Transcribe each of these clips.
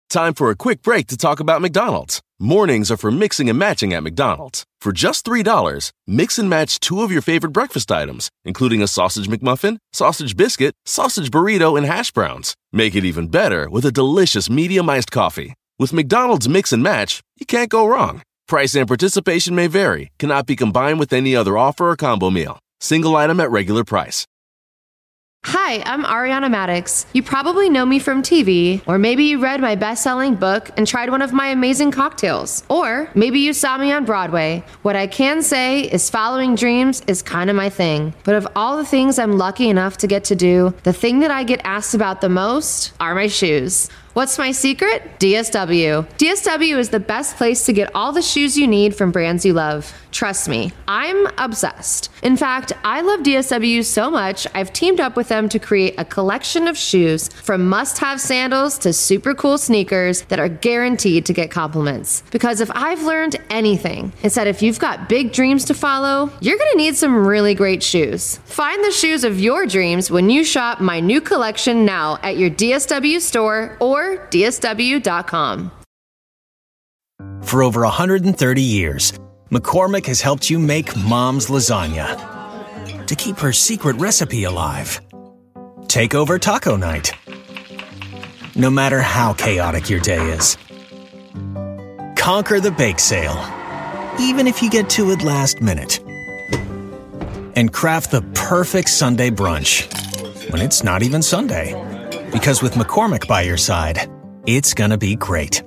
Time for a quick break to talk about McDonald's. Mornings are for mixing and matching at McDonald's. For just $3, mix and match 2 of your favorite breakfast items, including a sausage McMuffin, sausage biscuit, sausage burrito, and hash browns. Make it even better with a delicious medium iced coffee. With McDonald's Mix and Match, you can't go wrong. Price and participation may vary, cannot be combined with any other offer or combo meal. Single item at regular price. Hi, I'm Ariana Maddox. You probably know me from TV, or maybe you read my best-selling book and tried one of my amazing cocktails. Or maybe you saw me on Broadway. What I can say is following dreams is kind of my thing. But of all the things I'm lucky enough to get to do, the thing that I get asked about the most are my shoes. What's my secret? DSW. DSW is the best place to get all the shoes you need from brands you love. Trust me, I'm obsessed. In fact, I love DSW so much, I've teamed up with them to create a collection of shoes from must-have sandals to super cool sneakers that are guaranteed to get compliments. Because if I've learned anything, it's that if you've got big dreams to follow, you're gonna need some really great shoes. Find the shoes of your dreams when you shop my new collection now at your DSW store or DSW.com. For over 130 years, McCormick has helped you make Mom's lasagna to keep her secret recipe alive. Take over taco night, no matter how chaotic your day is. Conquer the bake sale, even if you get to it last minute. And craft the perfect Sunday brunch when it's not even Sunday. Because with McCormick by your side, it's gonna be great.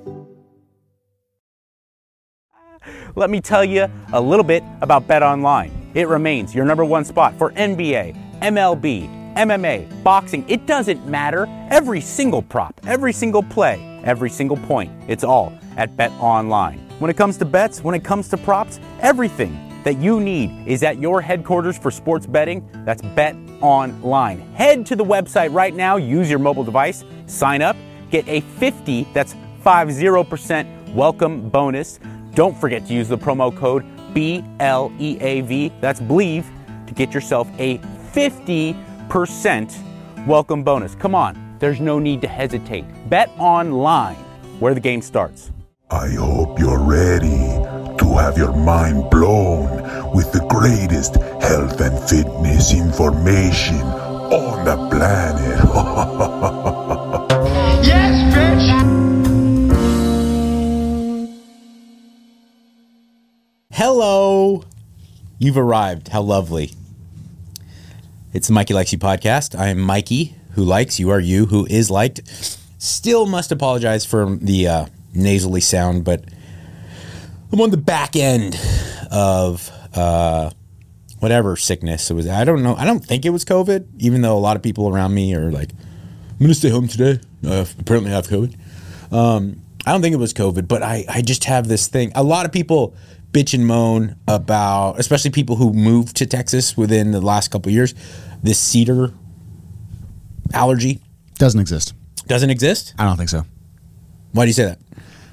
Let me tell you a little bit about BetOnline. It remains your number one spot for NBA, MLB, MMA, boxing. It doesn't matter. Every single prop, every single play, every single point. It's all at BetOnline. When it comes to bets, when it comes to props, everything that you need is at your headquarters for sports betting. That's BetOnline. Head to the website right now, use your mobile device, sign up, get a 50% welcome bonus. Don't forget to use the promo code BLEAV, that's BLEAV, to get yourself a 50% welcome bonus. Come on, there's no need to hesitate. BetOnline, where the game starts. I hope you're ready to have your mind blown with the greatest health and fitness information on the planet. Yes, bitch! Hello! You've arrived. How lovely. It's the Mikey Likes You podcast. I am Mikey, who likes. You are you, who is liked. Still must apologize for the nasally sound, but I'm on the back end of whatever sickness it was. I don't know. I don't think it was COVID, even though a lot of people around me are like, I'm going to stay home today. Apparently I have COVID. I don't think it was COVID, but I just have this thing. A lot of people bitch and moan about, especially people who moved to Texas within the last couple of years, this cedar allergy. Doesn't exist. Doesn't exist? I don't think so. Why do you say that?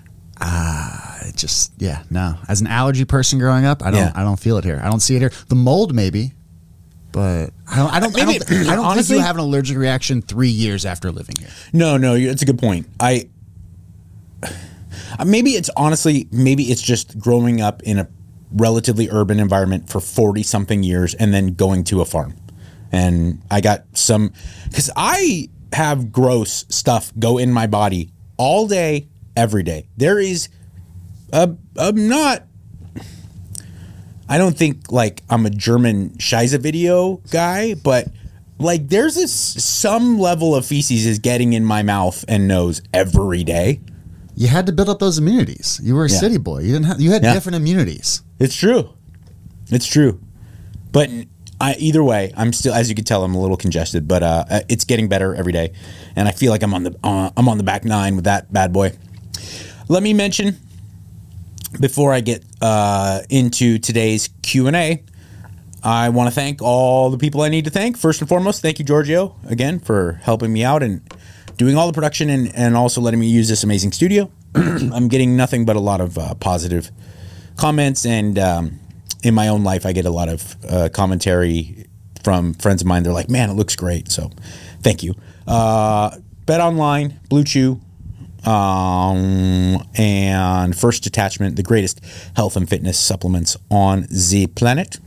No. As an allergy person growing up, I don't feel it here. I don't see it here. The mold maybe, but I don't think you have an allergic reaction 3 years after living here. No, it's a good point. Maybe it's just growing up in a relatively urban environment for 40 something years and then going to a farm. And I got some, because I have gross stuff go in my body all day, every day. There is I don't think like I'm a German Scheisse video guy, but like there's some level of feces is getting in my mouth and nose every day. You had to build up those immunities. You were a city boy. You had different immunities. It's true. But either way, I'm still, as you can tell, I'm a little congested, but it's getting better every day, and I feel like I'm on the back nine with that bad boy. Let me mention before I get into today's Q&A, I want to thank all the people I need to thank. First and foremost, thank you, Giorgio, again, for helping me out and doing all the production and also letting me use this amazing studio. I'm getting nothing but a lot of positive comments, and in my own life, I get a lot of commentary from friends of mine. They're like, man, it looks great. So thank you. BetOnline, Blue Chew, and First Detachment, the greatest health and fitness supplements on the planet.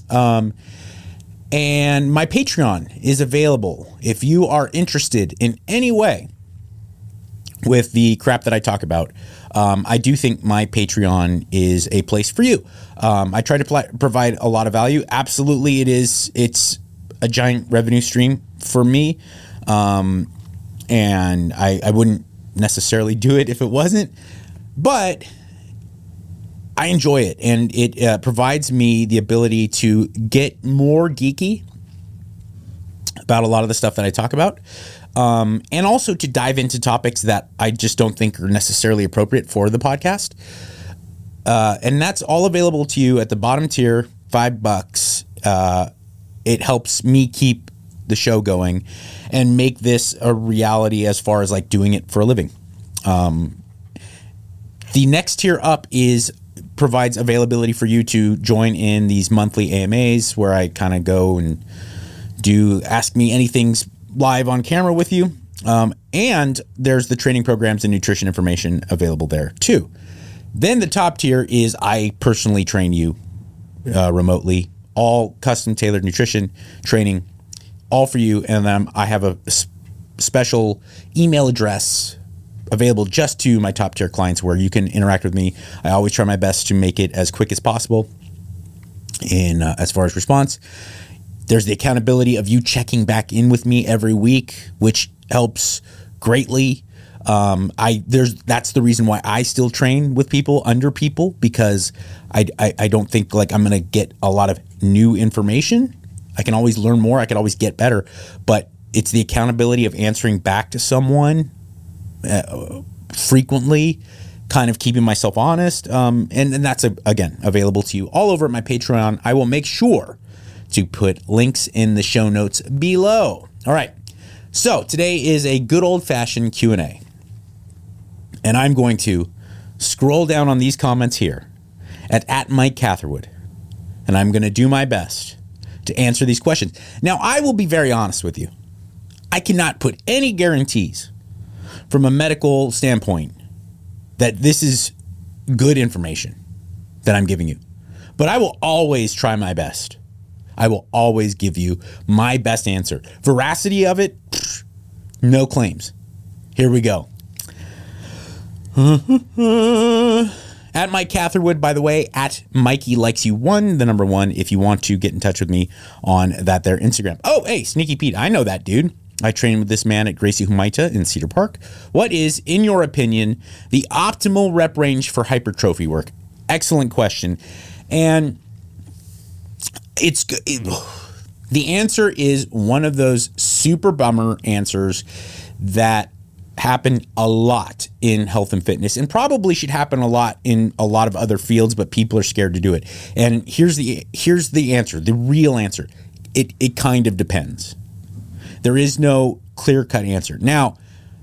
And my Patreon is available if you are interested in any way with the crap that I talk about. I do think my Patreon is a place for you. I try to provide a lot of value. Absolutely, it is. It's a giant revenue stream for me. And I wouldn't necessarily do it if it wasn't. But I enjoy it, and it provides me the ability to get more geeky about a lot of the stuff that I talk about, and also to dive into topics that I just don't think are necessarily appropriate for the podcast. And that's all available to you at the bottom tier, $5. It helps me keep the show going and make this a reality as far as like doing it for a living. The next tier up provides availability for you to join in these monthly AMAs where I kind of go and do Ask Me Anythings live on camera with you. And there's the training programs and nutrition information available there too. Then the top tier is I personally train you remotely, all custom tailored nutrition training, all for you. And then I have a special email address available just to my top tier clients where you can interact with me. I always try my best to make it as quick as possible in as far as response. There's the accountability of you checking back in with me every week, which helps greatly. That's the reason why I still train with people, under people, because I don't think like I'm going to get a lot of new information. I can always learn more. I can always get better, but it's the accountability of answering back to someone frequently, kind of keeping myself honest. And that's, again, available to you all over at my Patreon. I will make sure to put links in the show notes below. All right. So today is a good old-fashioned Q&A. And I'm going to scroll down on these comments here at Mike Catherwood. And I'm going to do my best to answer these questions. Now, I will be very honest with you. I cannot put any guarantees from a medical standpoint that this is good information that I'm giving you. But I will always try my best. I will always give you my best answer. Veracity of it, no claims. Here we go. At Mike Catherwood, by the way, at Mikey Likes You 1, the number 1, if you want to get in touch with me on that there Instagram. Oh, hey, Sneaky Pete, I know that dude. I trained with this man at Gracie Humaita in Cedar Park. What is, in your opinion, the optimal rep range for hypertrophy work? Excellent question. And the answer is one of those super bummer answers that happen a lot in health and fitness, and probably should happen a lot in a lot of other fields, but people are scared to do it. And here's the answer, the real answer. It kind of depends. There is no clear-cut answer. Now,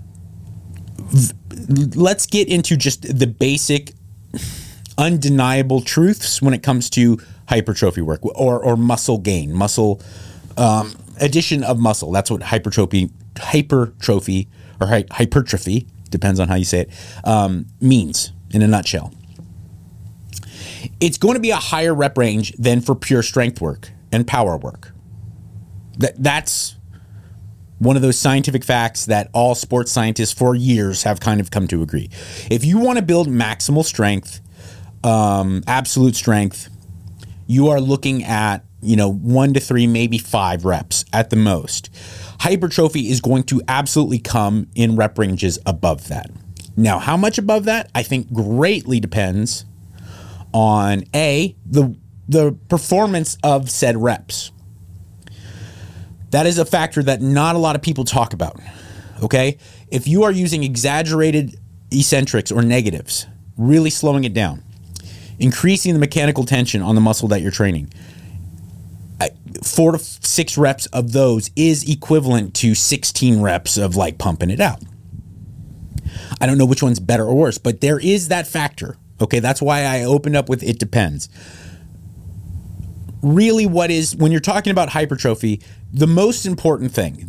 let's get into just the basic, undeniable truths when it comes to hypertrophy work or muscle gain, addition of muscle. That's what hypertrophy, or hypertrophy, depends on how you say it, means in a nutshell. It's going to be a higher rep range than for pure strength work and power work. That's one of those scientific facts that all sports scientists for years have kind of come to agree. If you want to build maximal strength, absolute strength, you are looking at, 1 to 3, maybe 5 reps at the most. Hypertrophy is going to absolutely come in rep ranges above that. Now, how much above that? I think greatly depends on the performance of said reps. That is a factor that not a lot of people talk about, okay? If you are using exaggerated eccentrics or negatives, really slowing it down, increasing the mechanical tension on the muscle that you're training, 4 to 6 reps of those is equivalent to 16 reps of like pumping it out. I don't know which one's better or worse, but there is that factor, okay? That's why I opened up with it depends. really what is, when you're talking about hypertrophy, the most important thing,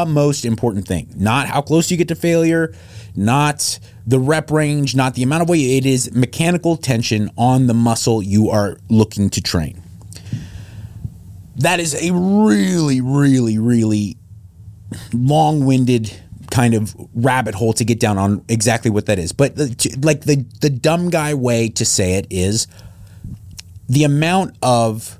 not how close you get to failure, not the rep range, not the amount of weight, it is mechanical tension on the muscle you are looking to train. That is a really, really, really long-winded kind of rabbit hole to get down on exactly what that is. But the dumb guy way to say it is the amount of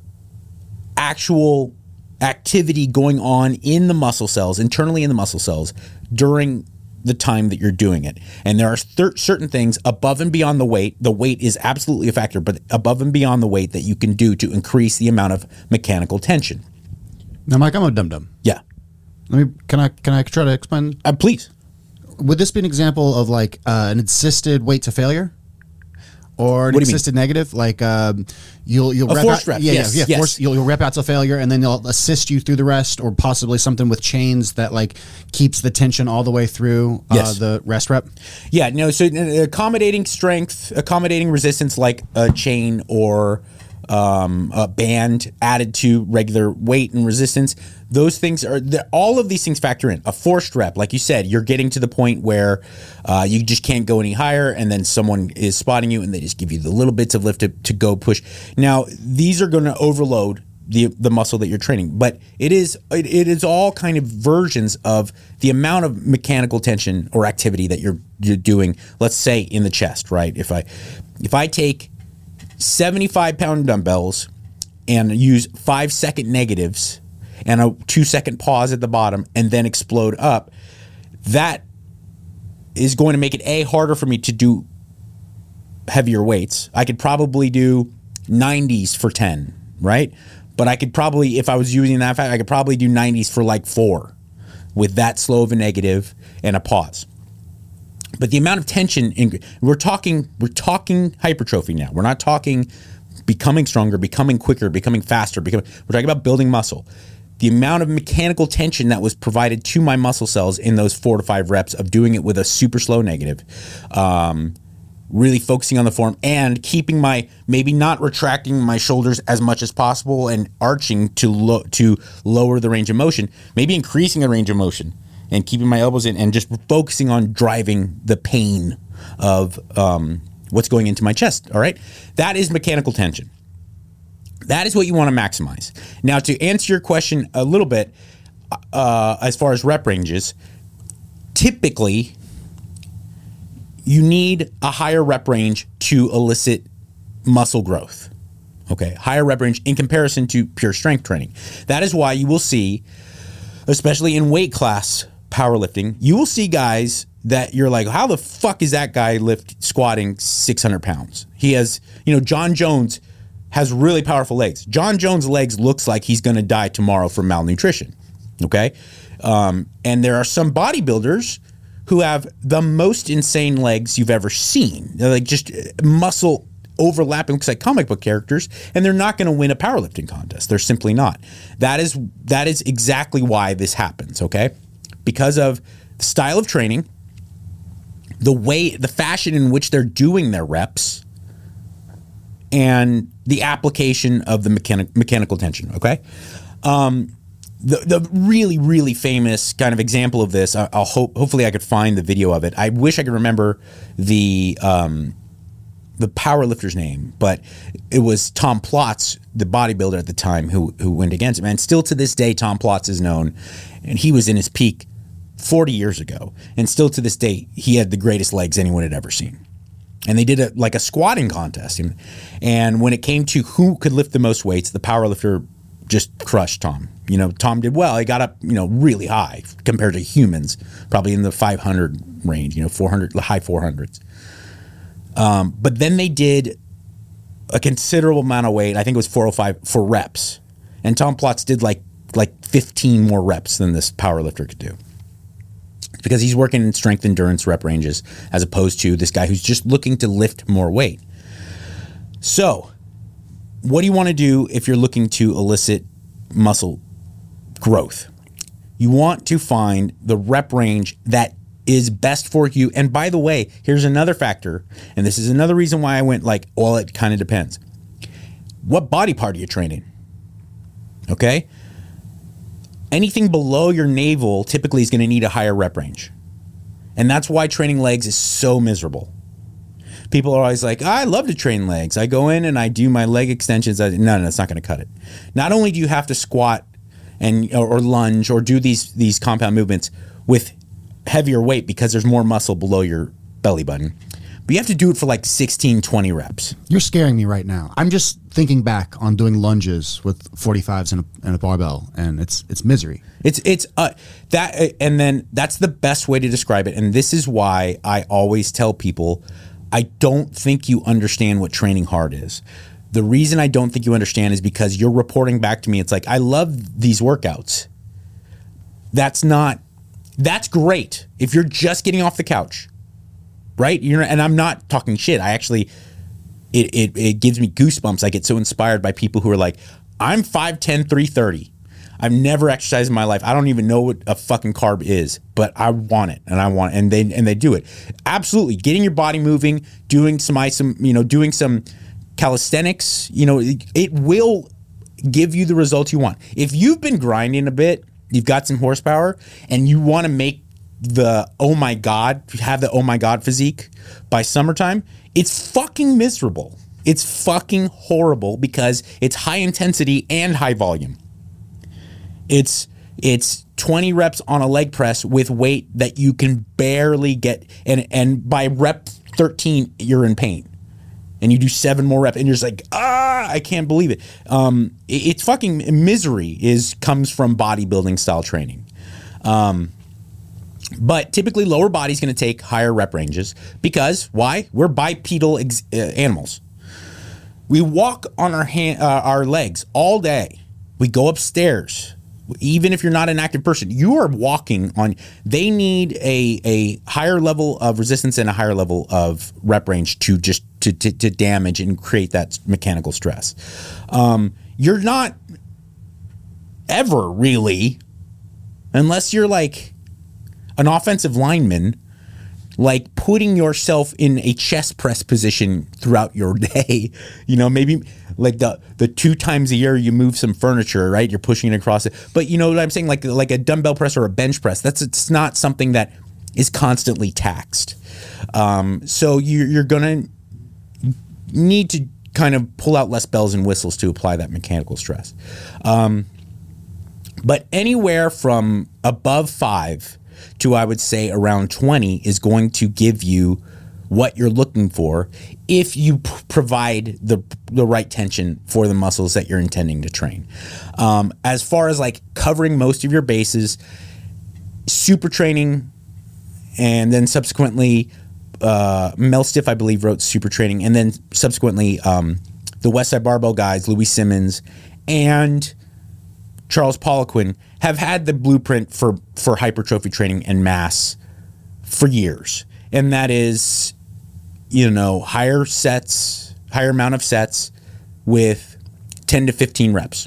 actual activity going on in the muscle cells, internally in the muscle cells, during the time that you're doing it. And there are certain things above and beyond the weight. The weight is absolutely a factor, but above and beyond the weight that you can do to increase the amount of mechanical tension. Now, Mike, I'm a dum-dum. Yeah. Can I try to explain? Please. Would this be an example of like an assisted weight to failure? Or an assisted negative, like you'll rep forced out, rep. Yes. Yes. You'll rep out to failure, and then they'll assist you through the rest, or possibly something with chains that like keeps the tension all the way through the rest rep. Yeah, no. So accommodating strength, accommodating resistance, like a chain or a band added to regular weight and resistance. Those things all of these things factor in. A forced rep, like you said, you're getting to the point where you just can't go any higher, and then someone is spotting you and they just give you the little bits of lift to go push. Now, these are going to overload the muscle that you're training, but it is all kind of versions of the amount of mechanical tension or activity that you're doing, let's say in the chest, right? If I take 75-pound dumbbells and use 5-second negatives and a 2-second pause at the bottom and then explode up, that is going to make it harder for me to do heavier weights. I could probably do 90s for 10, right? But I could probably, if I was using that I could probably do 90s for like 4 with that slow of a negative and a pause. But the amount of tension, we're talking hypertrophy now. We're not talking becoming stronger, becoming quicker, becoming faster. We're talking about building muscle. The amount of mechanical tension that was provided to my muscle cells in those 4 to 5 reps of doing it with a super slow negative, really focusing on the form and keeping maybe not retracting my shoulders as much as possible and arching to lower the range of motion, maybe increasing the range of motion and keeping my elbows in and just focusing on driving the pain of what's going into my chest, all right? That is mechanical tension. That is what you want to maximize. Now, to answer your question a little bit, as far as rep ranges, typically you need a higher rep range to elicit muscle growth, okay? Higher rep range in comparison to pure strength training. That is why you will see, especially in weight class powerlifting, you will see guys that you're like, how the fuck is that guy squatting 600 pounds? He has, John Jones has really powerful legs. John Jones' legs looks like he's going to die tomorrow from malnutrition, okay? And there are some bodybuilders who have the most insane legs you've ever seen. They're like just muscle overlapping, looks like comic book characters, and they're not going to win a powerlifting contest. They're simply not. That is exactly why this happens, okay? Because of the style of training, the fashion in which they're doing their reps, and the application of the mechanical tension, okay? The really, really famous kind of example of this, hopefully I could find the video of it. I wish I could remember the powerlifter's name, but it was Tom Plotz, the bodybuilder at the time, who went against him. And still to this day, Tom Plotz is known, and he was in his peak 40 years ago. And still to this day, he had the greatest legs anyone had ever seen. And they did a squatting contest. And when it came to who could lift the most weights, the powerlifter just crushed Tom. Tom did well. He got up, really high compared to humans, probably in the 500 range, 400, high 400s. But then they did a considerable amount of weight. I think it was 405 for reps. And Tom Plotz did like 15 more reps than this powerlifter could do. Because he's working in strength endurance rep ranges as opposed to this guy who's just looking to lift more weight. So, what do you want to do if you're looking to elicit muscle growth? You want to find the rep range that is best for you. And by the way, here's another factor, and this is another reason why I went it kind of depends. What body part are you training? Okay? Anything below your navel typically is going to need a higher rep range. And that's why training legs is so miserable. People are always like, I love to train legs. I go in and I do my leg extensions. No, it's not going to cut it. Not only do you have to squat or lunge or do these compound movements with heavier weight because there's more muscle below your belly button, but you have to do it for like 16, 20 reps. You're scaring me right now. I'm just thinking back on doing lunges with 45s and a barbell, and it's misery. It's that, and then that's the best way to describe it. And this is why I always tell people, I don't think you understand what training hard is. The reason I don't think you understand is because you're reporting back to me. It's like, I love these workouts. That's great if you're just getting off the couch. Right? And I'm not talking shit. I actually, it gives me goosebumps. I get so inspired by people who are like, I'm 5'10", 330. I've never exercised in my life. I don't even know what a fucking carb is, but I want it, and they do it. Absolutely, getting your body moving, doing some calisthenics. It will give you the results you want. If you've been grinding a bit, you've got some horsepower, and you want to make have the oh my god physique by summertime, it's fucking miserable. It's fucking horrible because it's high intensity and high volume. It's 20 reps on a leg press with weight that you can barely get, and by rep 13 you're in pain. And you do 7 more reps and you're just like, I can't believe it. It's fucking misery comes from bodybuilding style training. But typically lower body's going to take higher rep ranges because why? We're bipedal animals. We walk on our legs all day. We go upstairs. Even if you're not an active person, you are walking on. They need a higher level of resistance and a higher level of rep range to damage and create that mechanical stress. You're not ever really, unless you're like an offensive lineman, like putting yourself in a chest press position throughout your day. Maybe like the 2 times a year you move some furniture, right? You're pushing it across it. But you know what I'm saying? Like a dumbbell press or a bench press. It's not something that is constantly taxed. So you're going to need to kind of pull out less bells and whistles to apply that mechanical stress. But anywhere from above 5 to, I would say, around 20 is going to give you what you're looking for if you provide the right tension for the muscles that you're intending to train. As far as like covering most of your bases, super training, and then subsequently Mel Stiff, I believe, wrote super training, and then subsequently the Westside Barbell guys, Louis Simmons and Charles Poliquin, have had the blueprint for hypertrophy training and mass for years. And that is, higher amount of sets with 10 to 15 reps.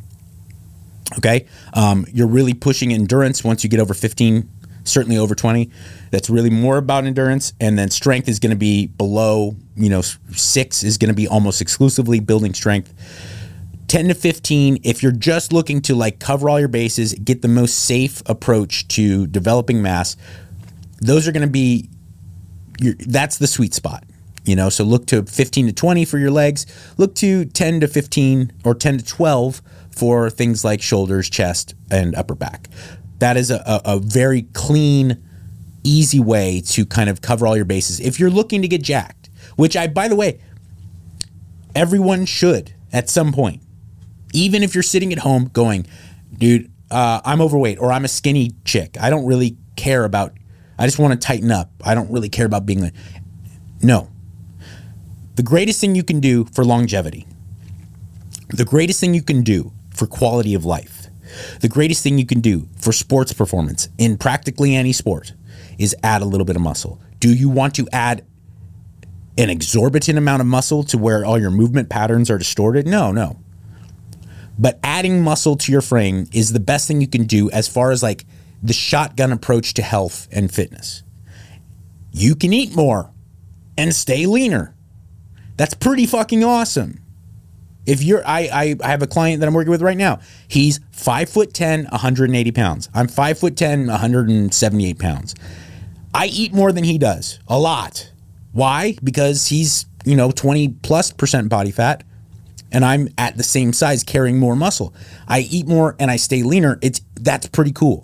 Okay? You're really pushing endurance once you get over 15, certainly over 20. That's really more about endurance. And then strength is going to be below, 6 is going to be almost exclusively building strength. 10 to 15, if you're just looking to like cover all your bases, get the most safe approach to developing mass, those are going to be, that's the sweet spot. So look to 15 to 20 for your legs, look to 10 to 15 or 10 to 12 for things like shoulders, chest, and upper back. That is a very clean, easy way to kind of cover all your bases. If you're looking to get jacked, which by the way, everyone should at some point. Even if you're sitting at home going, dude, I'm overweight or I'm a skinny chick. I don't really care about, I just want to tighten up. I don't really care about being no. The greatest thing you can do for longevity, the greatest thing you can do for quality of life, the greatest thing you can do for sports performance in practically any sport is add a little bit of muscle. Do you want to add an exorbitant amount of muscle to where all your movement patterns are distorted? No. But adding muscle to your frame is the best thing you can do as far as like the shotgun approach to health and fitness. You can eat more and stay leaner. That's pretty fucking awesome. If you're, I have a client that I'm working with right now. He's 5'10", 180 pounds. I'm 5'10", 178 pounds. I eat more than he does, a lot. Why? Because he's 20+% body fat, and I'm at the same size, carrying more muscle. I eat more and I stay leaner. That's pretty cool.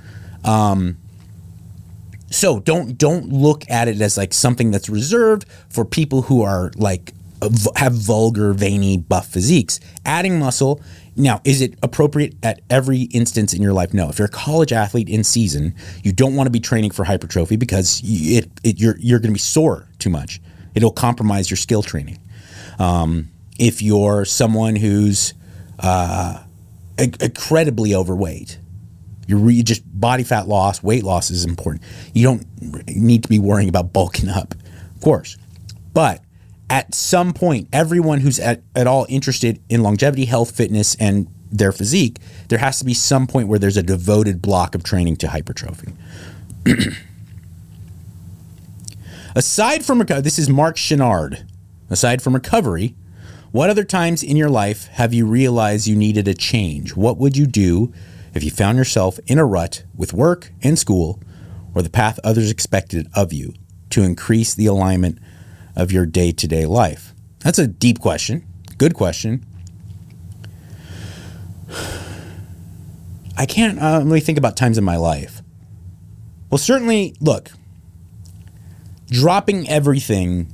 So don't look at it as like something that's reserved for people who are like have vulgar, veiny, buff physiques. Adding muscle, now, is it appropriate at every instance in your life? No. If you're a college athlete in season, you don't want to be training for hypertrophy because you're going to be sore too much. It'll compromise your skill training. If you're someone who's incredibly overweight, you just body fat loss, weight loss is important. You don't need to be worrying about bulking up, of course. But at some point, everyone who's at all interested in longevity, health, fitness, and their physique, there has to be some point where there's a devoted block of training to hypertrophy. Aside from recovery, this is Mark Chenard. Aside from recovery, what other times in your life have you realized you needed a change? What would you do if you found yourself in a rut with work and school or the path others expected of you to increase the alignment of your day-to-day life? That's a deep question. Good question. I can't really think about times in my life. Well, certainly, look, dropping everything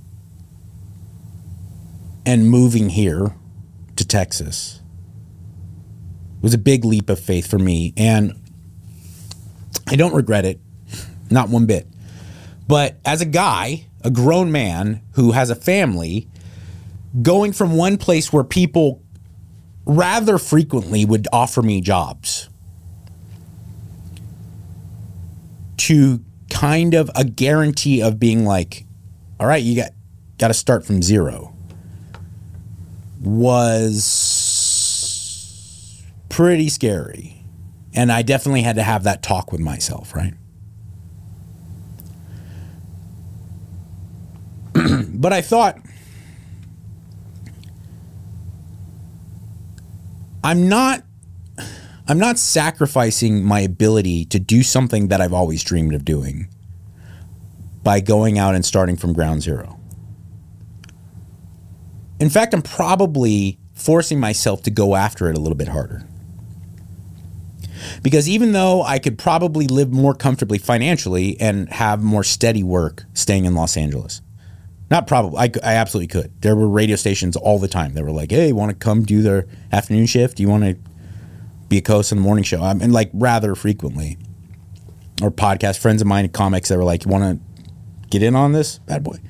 and moving here to Texas was a big leap of faith for me, and I don't regret it, not one bit. But as a guy, a grown man who has a family, going from one place where people rather frequently would offer me jobs to kind of a guarantee of being like, all right, you got to start from zero, was pretty scary. And I definitely had to have that talk with myself, right? But I thought, I'm not sacrificing my ability to do something that I've always dreamed of doing by going out and starting from ground zero. In fact, I'm probably forcing myself to go after it a little bit harder. Because even though I could probably live more comfortably financially and have more steady work staying in Los Angeles, not probably, I absolutely could. There were radio stations all the time that were like, hey, you want to come do their afternoon shift? Do you want to be a co-host on the morning show? I mean, like, rather frequently. Or podcast friends of mine, comics that were like, you want to get in on this, bad boy?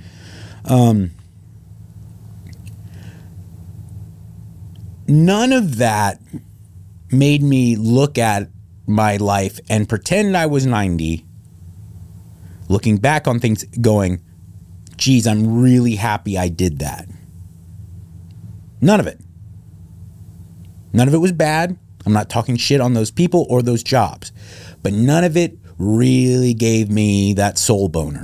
None of that made me look at my life and pretend I was 90, looking back on things going, geez, I'm really happy I did that. None of it. None of it was bad. I'm not talking shit on those people or those jobs. But none of it really gave me that soul boner.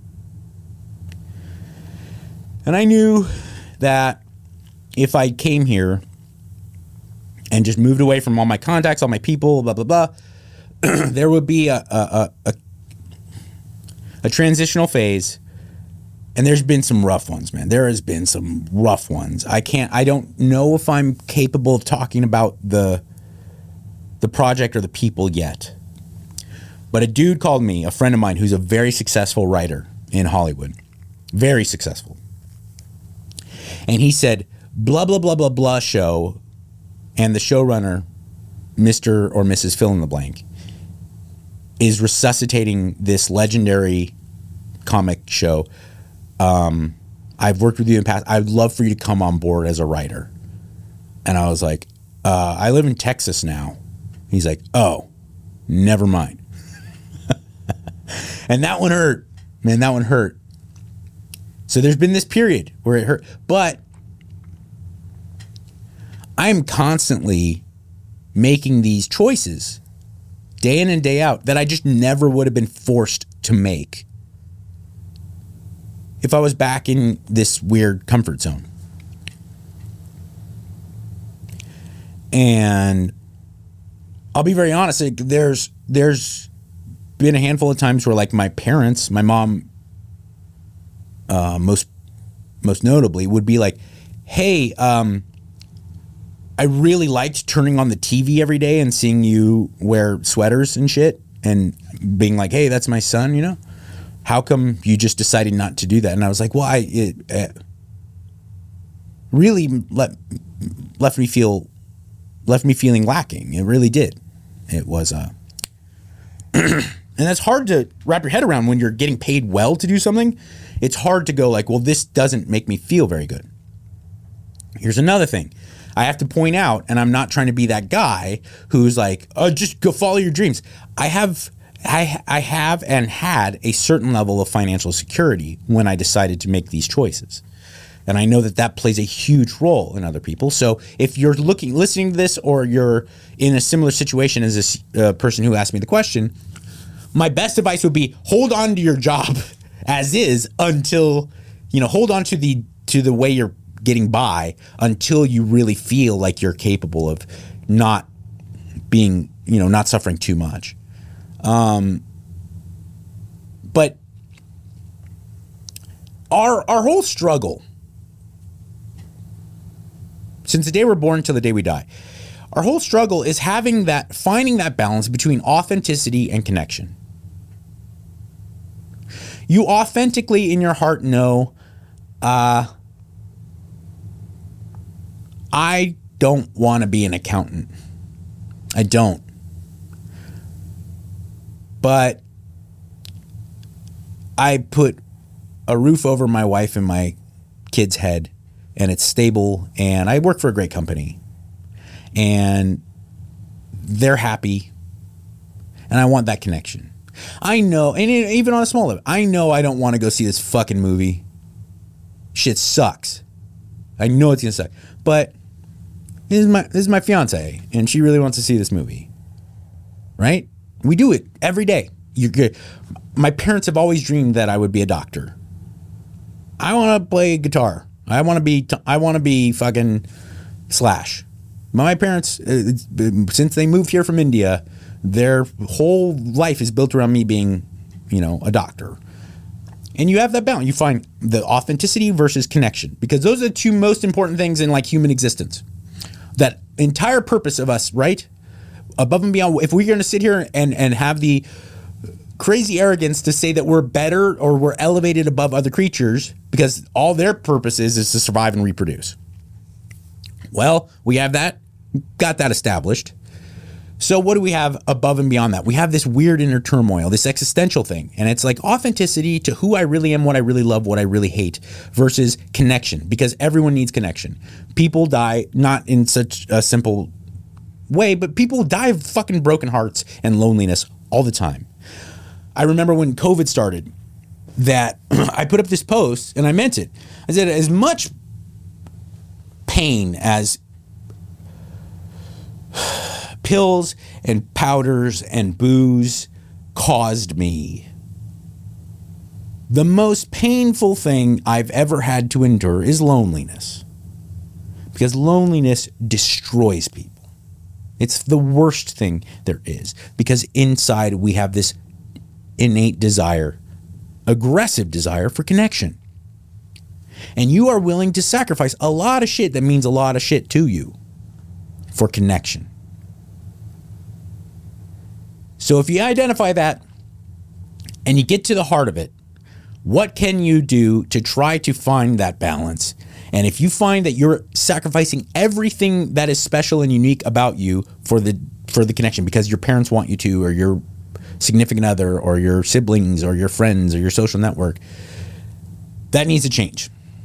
And I knew that if I came here and just moved away from all my contacts, all my people, blah, blah, blah, there would be a transitional phase. And there's been some rough ones, man. There has been some rough ones. I don't know if I'm capable of talking about the project or the people yet. But a dude called me, a friend of mine who's a very successful writer in Hollywood. Very successful. And he said, blah, blah, blah, blah, blah show, and the showrunner, Mr. or Mrs. Fill in the Blank, is resuscitating this legendary comic show. I've worked with you in the past. I'd love for you to come on board as a writer. And I was like, I live in Texas now. He's like, oh, never mind. And that one hurt. Man, that one hurt. So there's been this period where it hurt. But I'm constantly making these choices day in and day out that I just never would have been forced to make if I was back in this weird comfort zone. And I'll be very honest, like, there's been a handful of times where, like, my parents, my mom, most notably, would be like, hey, I really liked turning on the TV every day and seeing you wear sweaters and shit and being like, hey, that's my son, you know? How come you just decided not to do that? And I was like, well, it really left me feeling lacking. It really did. It was and that's hard to wrap your head around when you're getting paid well to do something. It's hard to go like, well, this doesn't make me feel very good. Here's another thing I have to point out, and I'm not trying to be that guy who's like, oh, just go follow your dreams. I have and had a certain level of financial security when I decided to make these choices. And I know that plays a huge role in other people. So if you're listening to this, or you're in a similar situation as this person who asked me the question, my best advice would be hold on to your job as is until, hold on to the way you're getting by until you really feel like you're capable of not being, not suffering too much. But our whole struggle, since the day we're born till the day we die, our whole struggle is finding that balance between authenticity and connection. You authentically in your heart know, I don't want to be an accountant. I don't. But I put a roof over my wife and my kid's head, and it's stable, and I work for a great company, and they're happy, and I want that connection. I know, and even on a small level, I know I don't want to go see this fucking movie. Shit sucks. I know it's gonna suck, but this is my fiance, and she really wants to see this movie, right? We do it every day. You're good. My parents have always dreamed that I would be a doctor. I want to play guitar. I want to be fucking Slash. My parents, since they moved here from India, their whole life is built around me being, a doctor. And you have that balance. You find the authenticity versus connection, because those are the two most important things in, like, human existence. That entire purpose of us, right? Above and beyond, if we're going to sit here and have the crazy arrogance to say that we're better or we're elevated above other creatures because all their purpose is to survive and reproduce. Well, we have that, got that established. So what do we have above and beyond that? We have this weird inner turmoil, this existential thing. And it's like authenticity to who I really am, what I really love, what I really hate, versus connection, because everyone needs connection. People die, not in such a simple way, but people die of fucking broken hearts and loneliness all the time. I remember when COVID started that I put up this post, and I meant it. I said, as much pain as pills and powders and booze caused me, the most painful thing I've ever had to endure is loneliness. Because loneliness destroys people. It's the worst thing there is, because inside we have this innate desire, aggressive desire for connection. And you are willing to sacrifice a lot of shit that means a lot of shit to you for connection. So if you identify that and you get to the heart of it, what can you do to try to find that balance? And if you find that you're sacrificing everything that is special and unique about you for the connection, because your parents want you to, or your significant other, or your siblings, or your friends, or your social network, that needs to change.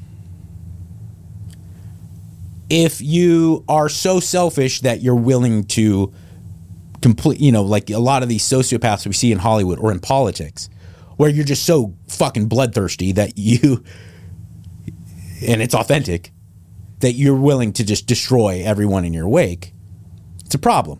If you are so selfish that you're willing to complete, like a lot of these sociopaths we see in Hollywood or in politics, where you're just so fucking bloodthirsty that you, and it's authentic, that you're willing to just destroy everyone in your wake, it's a problem.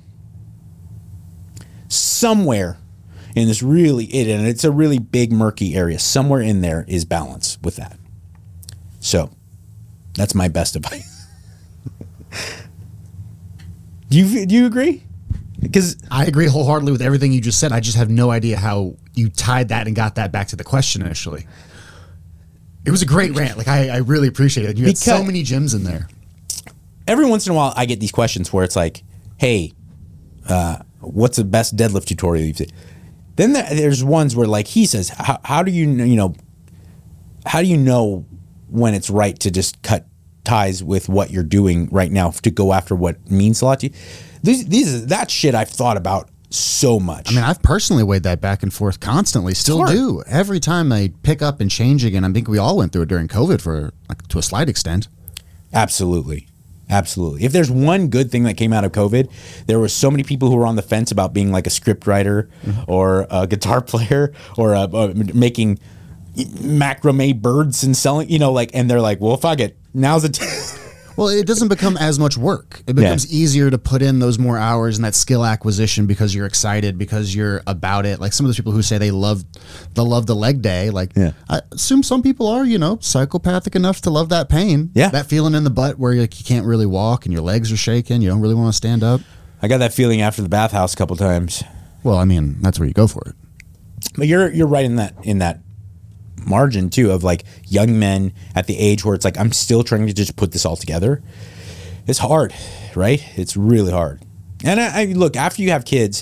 Somewhere in this and it's a really big murky area, somewhere in there is balance with that. So that's my best advice. Do you agree? Because I agree wholeheartedly with everything you just said. I just have no idea how you tied that and got that back to the question initially. It was a great rant. Like I really appreciate it. You had so many gems in there. Every once in a while, I get these questions where it's like, "Hey, what's the best deadlift tutorial you've seen?" Then there's ones where, like he says, "How do you how do you know when it's right to just cut ties with what you're doing right now to go after what means a lot to you?" That shit I've thought about so much. I mean, I've personally weighed that back and forth constantly. Still do. Every time I pick up and change again. I think we all went through it during COVID to a slight extent. Absolutely. If there's one good thing that came out of COVID, there were so many people who were on the fence about being like a script writer or a guitar player or making macrame birds and selling, and they're like, well, fuck it. Now's the Well, it doesn't become as much work. It becomes easier to put in those more hours and that skill acquisition because you're excited, because you're about it. Like some of those people who say they love the leg day. Like I assume some people are, psychopathic enough to love that pain. Yeah. That feeling in the butt where you can't really walk and your legs are shaking. You don't really want to stand up. I got that feeling after the bathhouse a couple times. Well, I mean, that's where you go for it. But you're right in that margin too of like young men at the age where it's like I'm still trying to just put this all together. It's hard, right? It's really hard. And I look, after you have kids,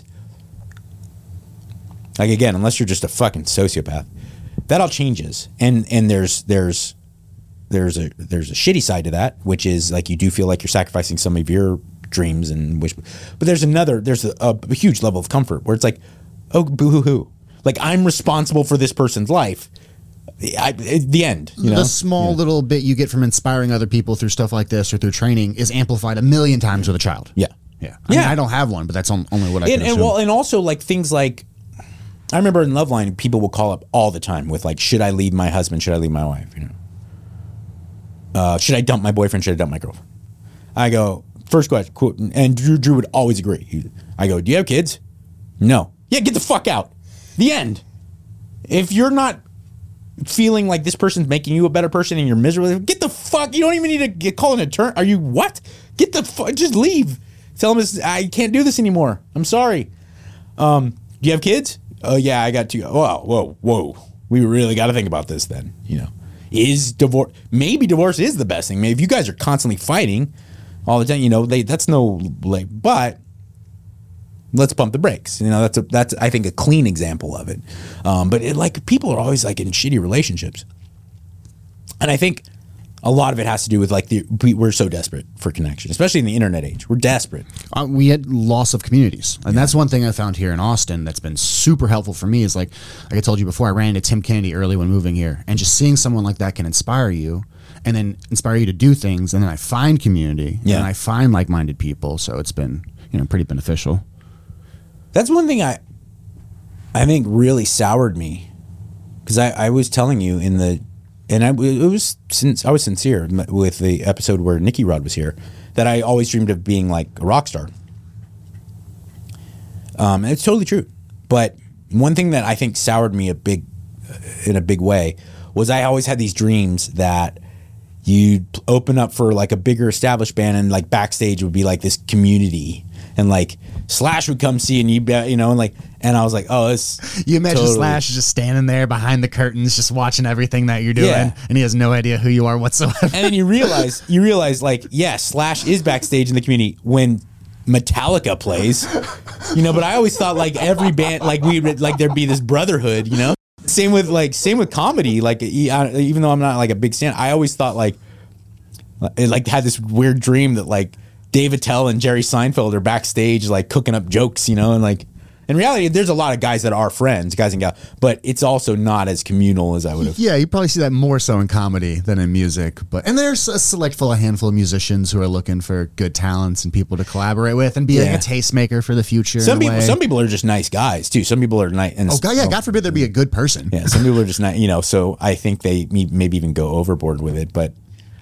like again, unless you're just a fucking sociopath, that all changes. And there's a shitty side to that, which is like you do feel like you're sacrificing some of your dreams and wish. But there's a huge level of comfort where it's like, oh, boo-hoo-hoo. Like I'm responsible for this person's life. At the end, the small little bit you get from inspiring other people through stuff like this or through training is amplified 1,000,000 times with a child. Yeah. I mean, I don't have one, but that's only what I can assume. And also like things like, I remember in Loveline, people will call up all the time with like, should I leave my husband? Should I leave my wife? Should I dump my boyfriend? Should I dump my girlfriend? I go, first question, quote, and Drew would always agree. I go, do you have kids? No. Yeah, get the fuck out. The end. If you're not feeling like this person's making you a better person and you're miserable, get the fuck. You don't even need to call an attorney. Are you what? Get the fuck. Just leave. Tell them I can't do this anymore. I'm sorry. Do you have kids? Oh yeah, I got two. Whoa. We really got to think about this then. Is divorce? Maybe divorce is the best thing. Maybe if you guys are constantly fighting all the time, that's no like. But let's pump the brakes. That's I think a clean example of it. But people are always like in shitty relationships, and I think a lot of it has to do with like we're so desperate for connection, especially in the internet age. We're desperate. We had loss of communities, and that's one thing I found here in Austin that's been super helpful for me. Is like I told you before, I ran into Tim Kennedy early when moving here, and just seeing someone like that can inspire you. And then inspire you to do things, and then I find community, and I find like-minded people. So it's been, pretty beneficial. That's one thing I think really soured me, because I was telling you it was since I was sincere with the episode where Nicky Rod was here, that I always dreamed of being like a rock star. And it's totally true. But one thing that I think soured me in a big way was I always had these dreams that you'd open up for like a bigger established band, and like backstage would be like this community, and like Slash would come see, and and I was like, oh, this. You imagine Slash just standing there behind the curtains, just watching everything that you're doing, and he has no idea who you are whatsoever. And then you realize like, Slash is backstage in the community when Metallica plays, but I always thought like every band, like there'd be this brotherhood, Same with comedy. Like even though I'm not like a big fan, I always thought like had this weird dream that like Dave Attell and Jerry Seinfeld are backstage like cooking up jokes, and like in reality, there's a lot of guys that are friends, guys and gals, but it's also not as communal as I would have. Yeah, you probably see that more so in comedy than in music. And there's a handful of musicians who are looking for good talents and people to collaborate with and be like a tastemaker for the future. Some people are just nice guys too. Some people are nice. God forbid there be a good person. Yeah, some people are just nice. So I think they maybe even go overboard with it. But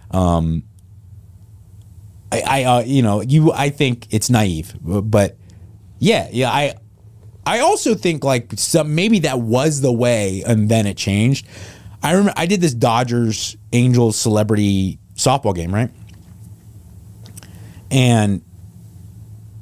I think it's naive. But I also think like maybe that was the way, and then it changed. I remember I did this Dodgers Angels celebrity softball game, right? And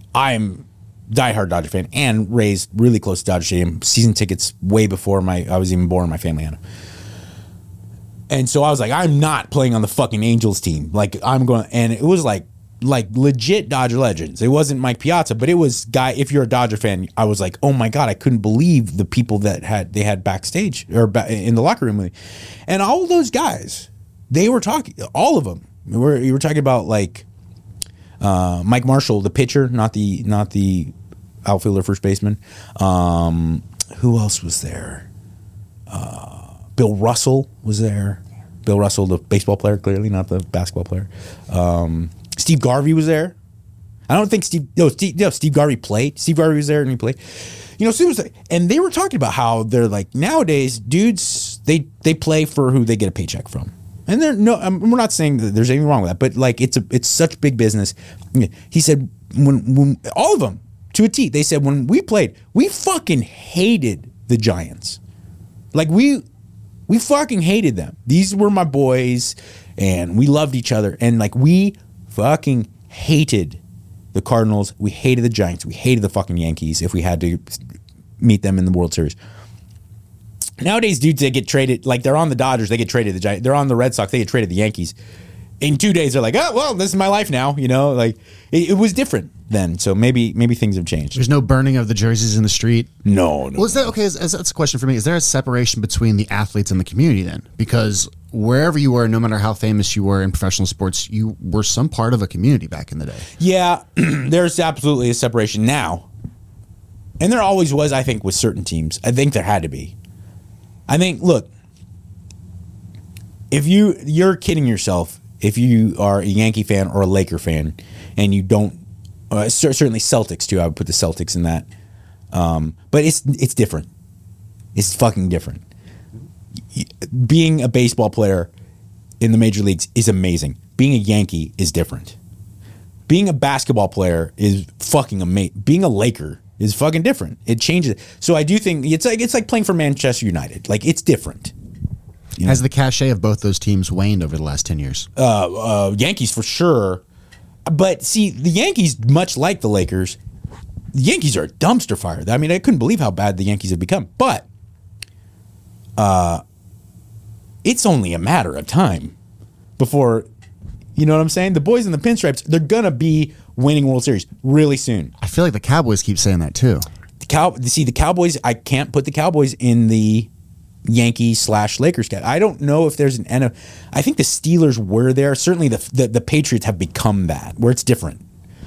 I'm diehard Dodger fan and raised really close to Dodger Stadium. Season tickets way before I was even born. My family had them. And so I was like, I'm not playing on the fucking Angels team. Like I'm going, and it was like legit Dodger legends. It wasn't Mike Piazza, but it was guy. If you're a Dodger fan, I was like, oh my God, I couldn't believe the people that they had backstage or in the locker room with me. And all of those guys, they were talking, all of them. You were talking about like Mike Marshall, the pitcher, not the outfielder, first baseman. Who else was there? Bill Russell was there. Bill Russell, the baseball player, clearly not the basketball player. Steve Garvey was there. I don't think Steve Garvey played. Steve Garvey was there and he played. You know, so it was like, and they were talking about how they're like nowadays dudes they play for who they get a paycheck from. And we're not saying that there's anything wrong with that, but like it's such big business. He said when all of them to a T, they said when we played, we fucking hated the Giants. Like we fucking hated them. These were my boys, and we loved each other. And like we fucking hated the Cardinals. We hated the Giants. We hated the fucking Yankees if we had to meet them in the World Series. Nowadays, dudes, they get traded. Like they're on the Dodgers, they get traded the Giants. They're on the Red Sox, they get traded the Yankees. In 2 days, they're like, oh well, this is my life now. You know, like it was different then. So maybe things have changed. There's no burning of the jerseys in the street. No. Well, is that okay? That's a question for me. Is there a separation between the athletes and the community then? Because wherever you were, no matter how famous you were in professional sports, you were some part of a community back in the day. Yeah, there's absolutely a separation now, and there always was. I think with certain teams, I think there had to be. I think, look, if you're kidding yourself if you are a Yankee fan or a Laker fan and you don't, certainly Celtics too, I would put the Celtics in that. But it's different. It's fucking different. Being a baseball player in the major leagues is amazing. Being a Yankee is different. Being a basketball player is fucking amazing. Being a Laker is fucking different. It changes. So I do think it's like playing for Manchester United. Like it's different. You know? Has the cachet of both those teams waned over the last 10 years? Yankees for sure. But see, the Yankees, much like the Lakers, the Yankees are a dumpster fire. I mean, I couldn't believe how bad the Yankees have become. But it's only a matter of time before, you know what I'm saying? The boys in the pinstripes, they're going to be winning World Series really soon. I feel like the Cowboys keep saying that too. The Cowboys, I can't put the Cowboys in the Yankees/Lakers cat. I don't know if there's I think the Steelers were there. Certainly the Patriots have become that, where it's different.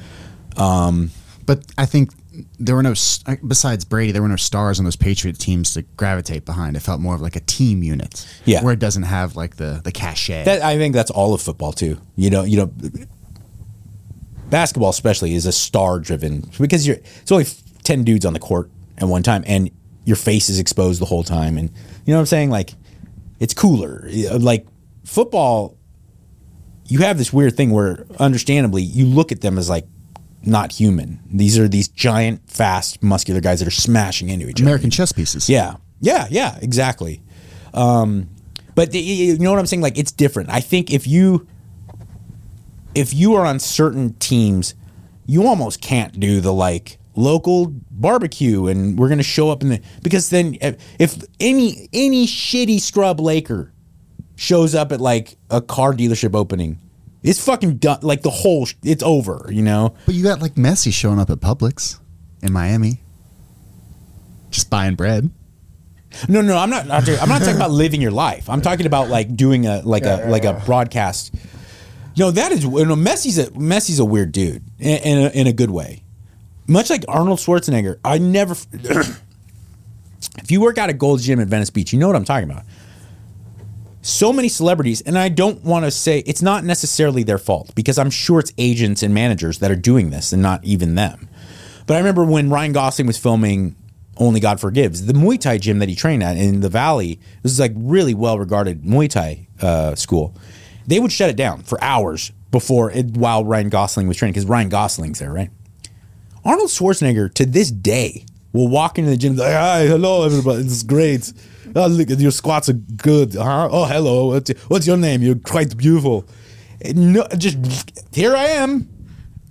But I think there were no, besides Brady, there were no stars on those Patriot teams to gravitate behind. It felt more of like a team unit, where it doesn't have like the cachet. I think that's all of football too. You know, basketball especially is a star driven because it's only 10 dudes on the court at one time, and your face is exposed the whole time, and you know what I'm saying? Like, it's cooler. Like, football, you have this weird thing where, understandably, you look at them as, like, not human. These are these giant, fast, muscular guys that are smashing into each other. American chess pieces. Yeah, exactly. But you know what I'm saying? Like, it's different. I think if you are on certain teams, you almost can't do the, like, local barbecue and we're going to show up because then if any shitty scrub Laker shows up at like a car dealership opening, it's fucking done. Like it's over, you know? But you got like Messi showing up at Publix in Miami, just buying bread. No, I'm not talking about living your life. I'm talking about like doing a broadcast. You know, that is, Messi's a weird dude in a good way. Much like Arnold Schwarzenegger, if you work out at Gold's Gym at Venice Beach, you know what I'm talking about. So many celebrities, and I don't want to say it's not necessarily their fault because I'm sure it's agents and managers that are doing this and not even them. But I remember when Ryan Gosling was filming Only God Forgives, the Muay Thai gym that he trained at in the Valley, this is like really well-regarded Muay Thai school. They would shut it down for hours while Ryan Gosling was training because Ryan Gosling's there, right? Arnold Schwarzenegger, to this day, will walk into the gym and be like, hi, hello, everybody, this is great. Oh, look, your squats are good. Huh? Oh, hello, what's your name? You're quite beautiful. No, just, here I am.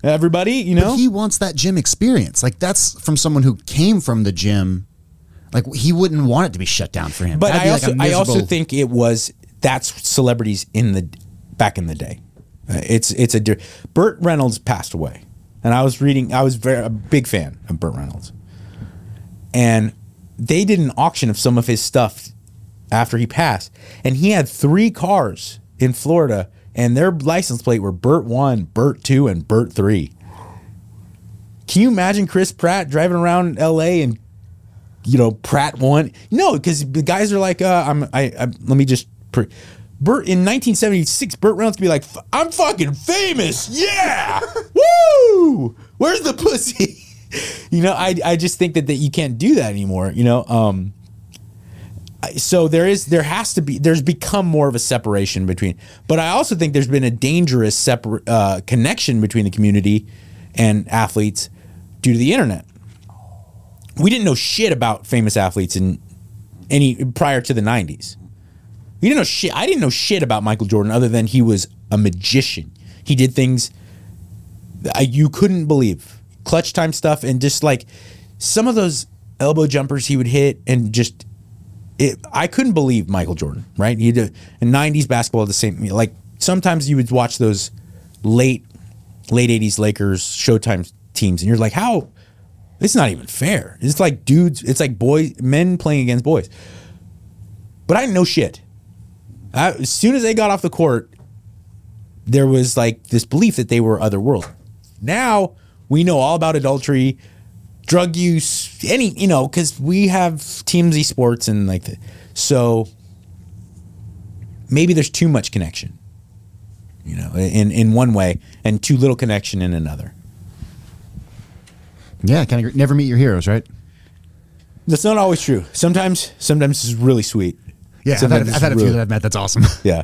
everybody, you know. But he wants that gym experience. Like, that's from someone who came from the gym. Like, he wouldn't want it to be shut down for him. But That'd be I also think that's celebrities back in the day. Burt Reynolds passed away, and I was a big fan of Burt Reynolds, and they did an auction of some of his stuff after he passed, and he had 3 cars in Florida, and their license plate were Burt 1, Burt 2, and Burt 3. Can you imagine Chris Pratt driving around L.A. and, you know, Pratt 1? No, because the guys are like, let me just... Burt, in 1976, Burt Reynolds could be like, I'm fucking famous, yeah! Woo! Where's the pussy? You know, I just think that you can't do that anymore, you know? So there's become more of a separation between, but I also think there's been a dangerous connection between the community and athletes due to the internet. We didn't know shit about famous athletes prior to the 90s. We didn't know shit. I didn't know shit about Michael Jordan other than he was a magician. He did things you couldn't believe. Clutch time stuff, and just like some of those elbow jumpers he would hit, and just I couldn't believe Michael Jordan, right? He did in 90s basketball the same. Like sometimes you would watch those late 80s Lakers Showtime teams, and you're like, how? It's not even fair. It's like dudes. It's like men playing against boys. But I didn't know shit. As soon as they got off the court, there was like this belief that they were otherworldly. Now we know all about adultery, drug use, because we have TMZ Sports and like that. So maybe there's too much connection, in one way, and too little connection in another. Yeah, kind of never meet your heroes, right? That's not always true. Sometimes it's really sweet. Yeah, I've had a few that I've met. That's awesome. Yeah.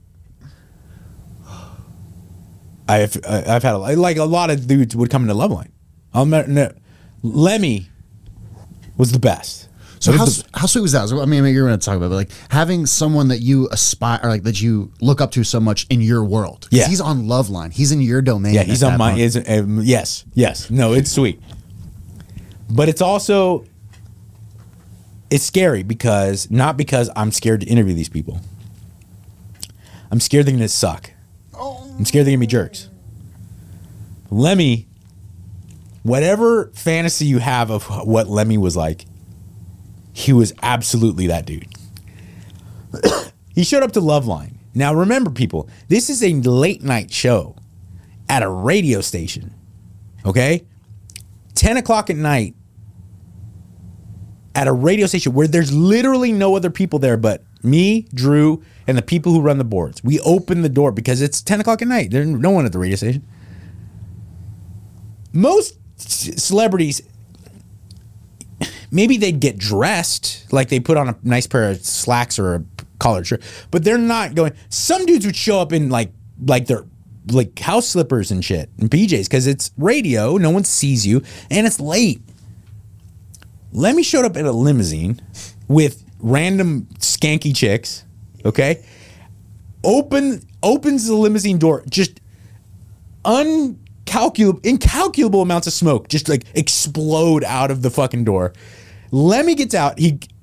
I've had a lot of dudes would come into Loveline. Lemmy was the best. So how sweet was that? I mean, you're going to talk about it, but like having someone that you aspire, or like that you look up to so much in your world. Yeah, he's on Loveline. He's in your domain. Yeah, he's on mine. Yes. No, it's sweet, but it's also scary not because I'm scared to interview these people. I'm scared they're going to suck. I'm scared they're going to be jerks. Lemmy, whatever fantasy you have of what Lemmy was like, he was absolutely that dude. He showed up to Loveline. Now remember, people, this is a late night show at a radio station. Okay? 10 o'clock at night at a radio station where there's literally no other people there but me, Drew, and the people who run the boards. We open the door because it's 10 o'clock at night. There's no one at the radio station. Most celebrities, maybe they'd get dressed, like they put on a nice pair of slacks or a collared shirt, but they're not going. Some dudes would show up in like their like house slippers and shit and PJs because it's radio, no one sees you, and it's late. Lemmy showed up in a limousine with random skanky chicks, okay? Opens the limousine door, just incalculable amounts of smoke just like explode out of the fucking door. Lemmy gets out,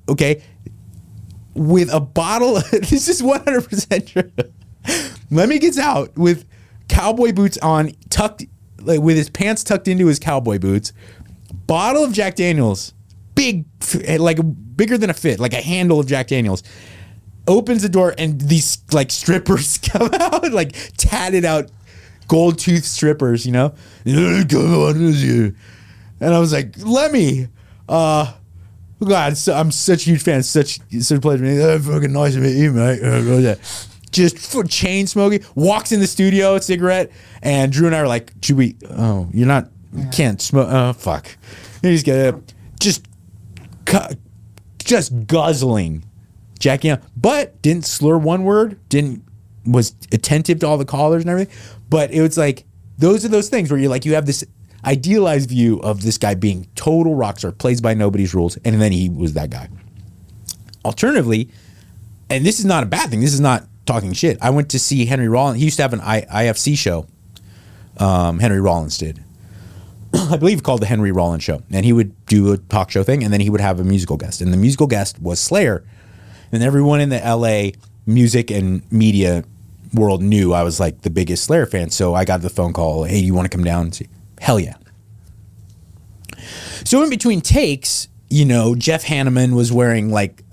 with a bottle, this is 100% true. Lemmy gets out with cowboy boots on, with his pants tucked into his cowboy boots, bottle of Jack Daniels, big, like bigger than a fit, like a handle of Jack Daniels. Opens the door and these like strippers come out, like tatted out gold tooth strippers, Come on, and I was like, Lemmy, God, I'm such a huge fan, such a pleasure. Fucking nice to meet you, mate. Just for chain smoking, walks in the studio, cigarette, and Drew and I are like, should we? Oh, you can't smoke. Oh, fuck. And he's got just guzzling Jack Daniels, but didn't slur one word, was attentive to all the callers and everything. But it was like, those are those things where you're like, you have this idealized view of this guy being total rock star, plays by nobody's rules, and then he was that guy. Alternatively, and this is not a bad thing, this is not talking shit, I went to see Henry Rollins. He used to have an IFC show Henry Rollins did. I believe called the Henry Rollins Show. And he would do a talk show thing, and then he would have a musical guest. And the musical guest was Slayer. And everyone in the LA music and media world knew I was like the biggest Slayer fan. So I got the phone call, hey, you want to come down and see? Hell yeah. So in between takes, Jeff Hanneman was wearing like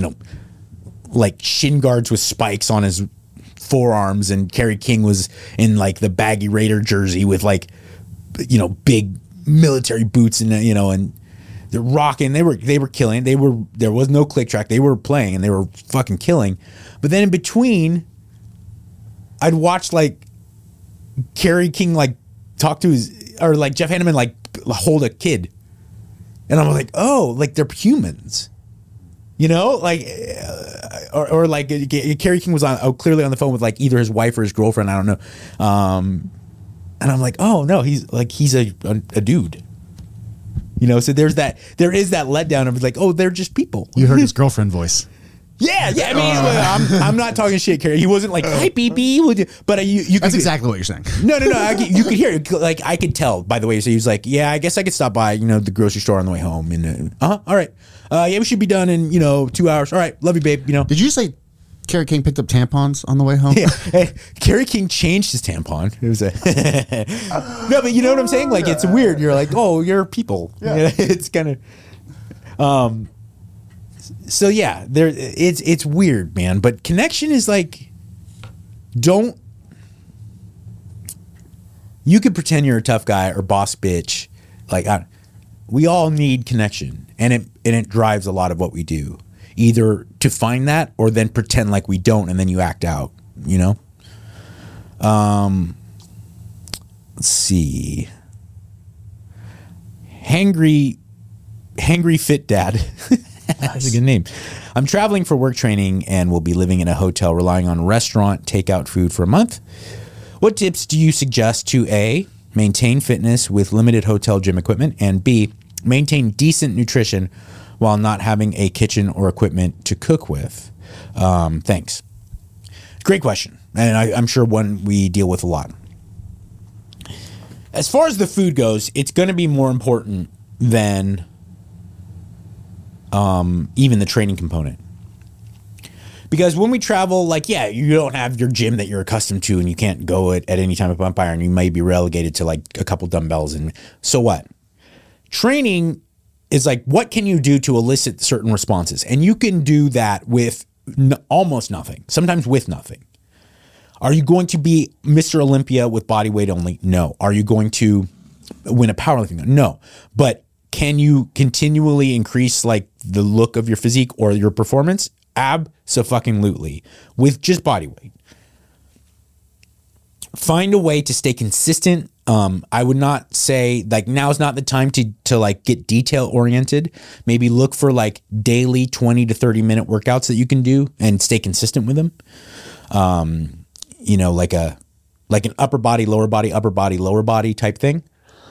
shin guards with spikes on his forearms, and Kerry King was in like the baggy Raider jersey with like, big military boots and they're rocking. They were killing. There was no click track. They were playing and they were fucking killing. But then in between, I'd watch like Kerry King like talk to like Jeff Hanneman like hold a kid, and I'm like, oh, like they're humans, like or like Kerry King was clearly on the phone with like either his wife or his girlfriend. I don't know. And I'm like, oh no, he's a dude, So there is that letdown of like, oh, they're just people. You heard his girlfriend voice. Yeah. I mean, I'm not talking shit, Kerry. He wasn't like, hi, BB, but you. That's exactly what you're saying. No. You could hear it. Like I could tell by the way. So he was like, yeah, I guess I could stop by, the grocery store on the way home. And all right, yeah, we should be done in 2 hours. All right, love you, babe. Did you say Kerry King picked up tampons on the way home? Yeah, Kerry King changed his tampon. It was no, but you know what I'm saying? Like it's weird. You're like, oh, you're people. Yeah. It's kind of. So yeah, it's weird, man. But connection is like, you could pretend you're a tough guy or boss bitch. Like we all need connection, and it drives a lot of what we do. Either to find that or then pretend like we don't, and then you act out, Let's see. Hangry Fit Dad. That's a good name. I'm traveling for work training and will be living in a hotel relying on restaurant takeout food for a month. What tips do you suggest to A, maintain fitness with limited hotel gym equipment, and B, maintain decent nutrition while not having a kitchen or equipment to cook with? Thanks. Great question. And I'm sure one we deal with a lot. As far as the food goes, it's going to be more important than even the training component. Because when we travel, like, yeah, you don't have your gym that you're accustomed to and you can't go at any time of bump iron. You may be relegated to like a couple dumbbells, and so what? Training is like, what can you do to elicit certain responses? And you can do that with almost nothing, sometimes with nothing. Are you going to be Mr. Olympia with body weight only? No. Are you going to win a powerlifting? No. But can you continually increase like the look of your physique or your performance? Abso-fucking-lutely. With just body weight. Find a way to stay consistent. I would not say like now's not the time to like get detail oriented. Maybe look for like daily 20 to 30 minute workouts that you can do and stay consistent with them. Like an upper body, lower body type thing.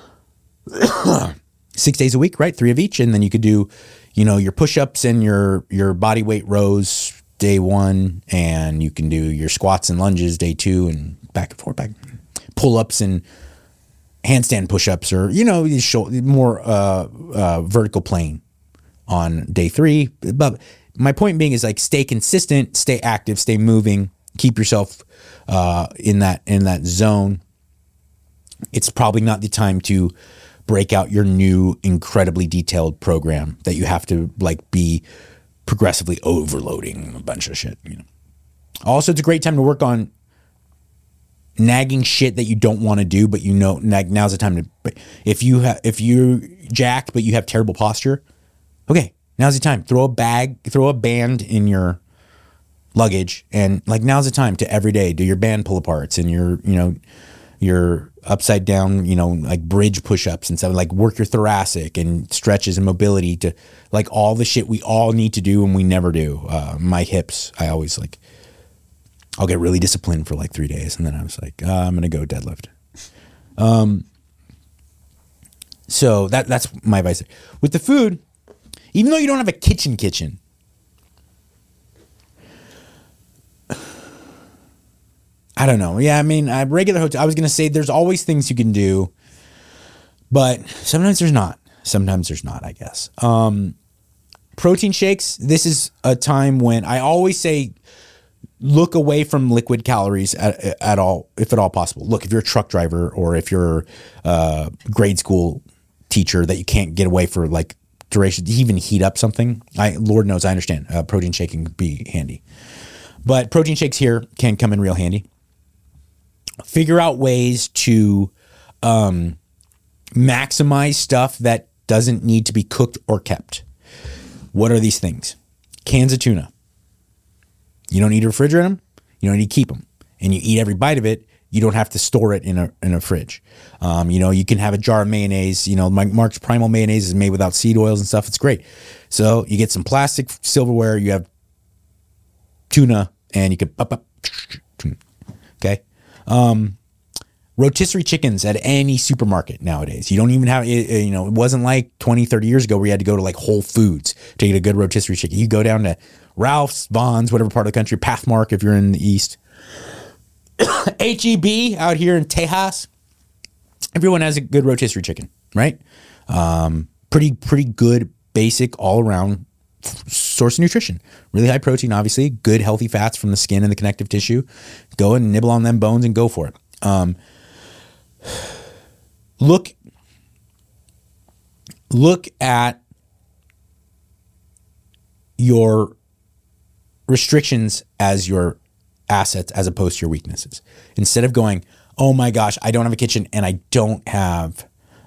6 days a week, right? 3 of each. And then you could do, your push-ups and your body weight rows day 1, and you can do your squats and lunges day 2, and back and forth, pull-ups and handstand push-ups, or, more vertical plane on day 3. But my point being is like, stay consistent, stay active, stay moving, keep yourself in that zone. It's probably not the time to break out your new incredibly detailed program that you have to like be progressively overloading a bunch of shit. Also, it's a great time to work on nagging shit that you don't want to do, but now's the time to. If you're jacked but you have terrible posture, okay, now's the time. Throw a band in your luggage, and like now's the time to every day do your band pull aparts and your upside down, like bridge push-ups and stuff, like work your thoracic and stretches and mobility to like all the shit we all need to do and we never do. My hips, I'll get really disciplined for like 3 days. And then I was like, I'm going to go deadlift. So that's my advice. With the food, even though you don't have a kitchen, I don't know. Yeah, I mean, regular hotel. I was gonna say there's always things you can do, but sometimes there's not. Sometimes there's not, I guess. Protein shakes. This is a time when I always say, look away from liquid calories at all, if at all possible. Look, if you're a truck driver or if you're a grade school teacher that you can't get away for like duration, even heat up something. Lord knows I understand. Protein shaking would be handy, but protein shakes here can come in real handy. Figure out ways to maximize stuff that doesn't need to be cooked or kept. What are these things? Cans of tuna. You don't need to refrigerate them. You don't need to keep them. And you eat every bite of it. You don't have to store it in a fridge. You can have a jar of mayonnaise. Mark's Primal mayonnaise is made without seed oils and stuff. It's great. So you get some plastic silverware. You have tuna, and you can okay. Rotisserie chickens at any supermarket nowadays. You don't even have, it wasn't like 20, 30 years ago where you had to go to like Whole Foods to get a good rotisserie chicken. You go down to Ralph's, Vons, whatever part of the country, Pathmark if you're in the East. HEB out here in Tejas. Everyone has a good rotisserie chicken, right? Pretty good, basic, all-around source of nutrition. Really high protein, obviously. Good, healthy fats from the skin and the connective tissue. Go and nibble on them bones and go for it. Look at your restrictions as your assets as opposed to your weaknesses. Instead of going, oh my gosh, I don't have a kitchen and I don't have,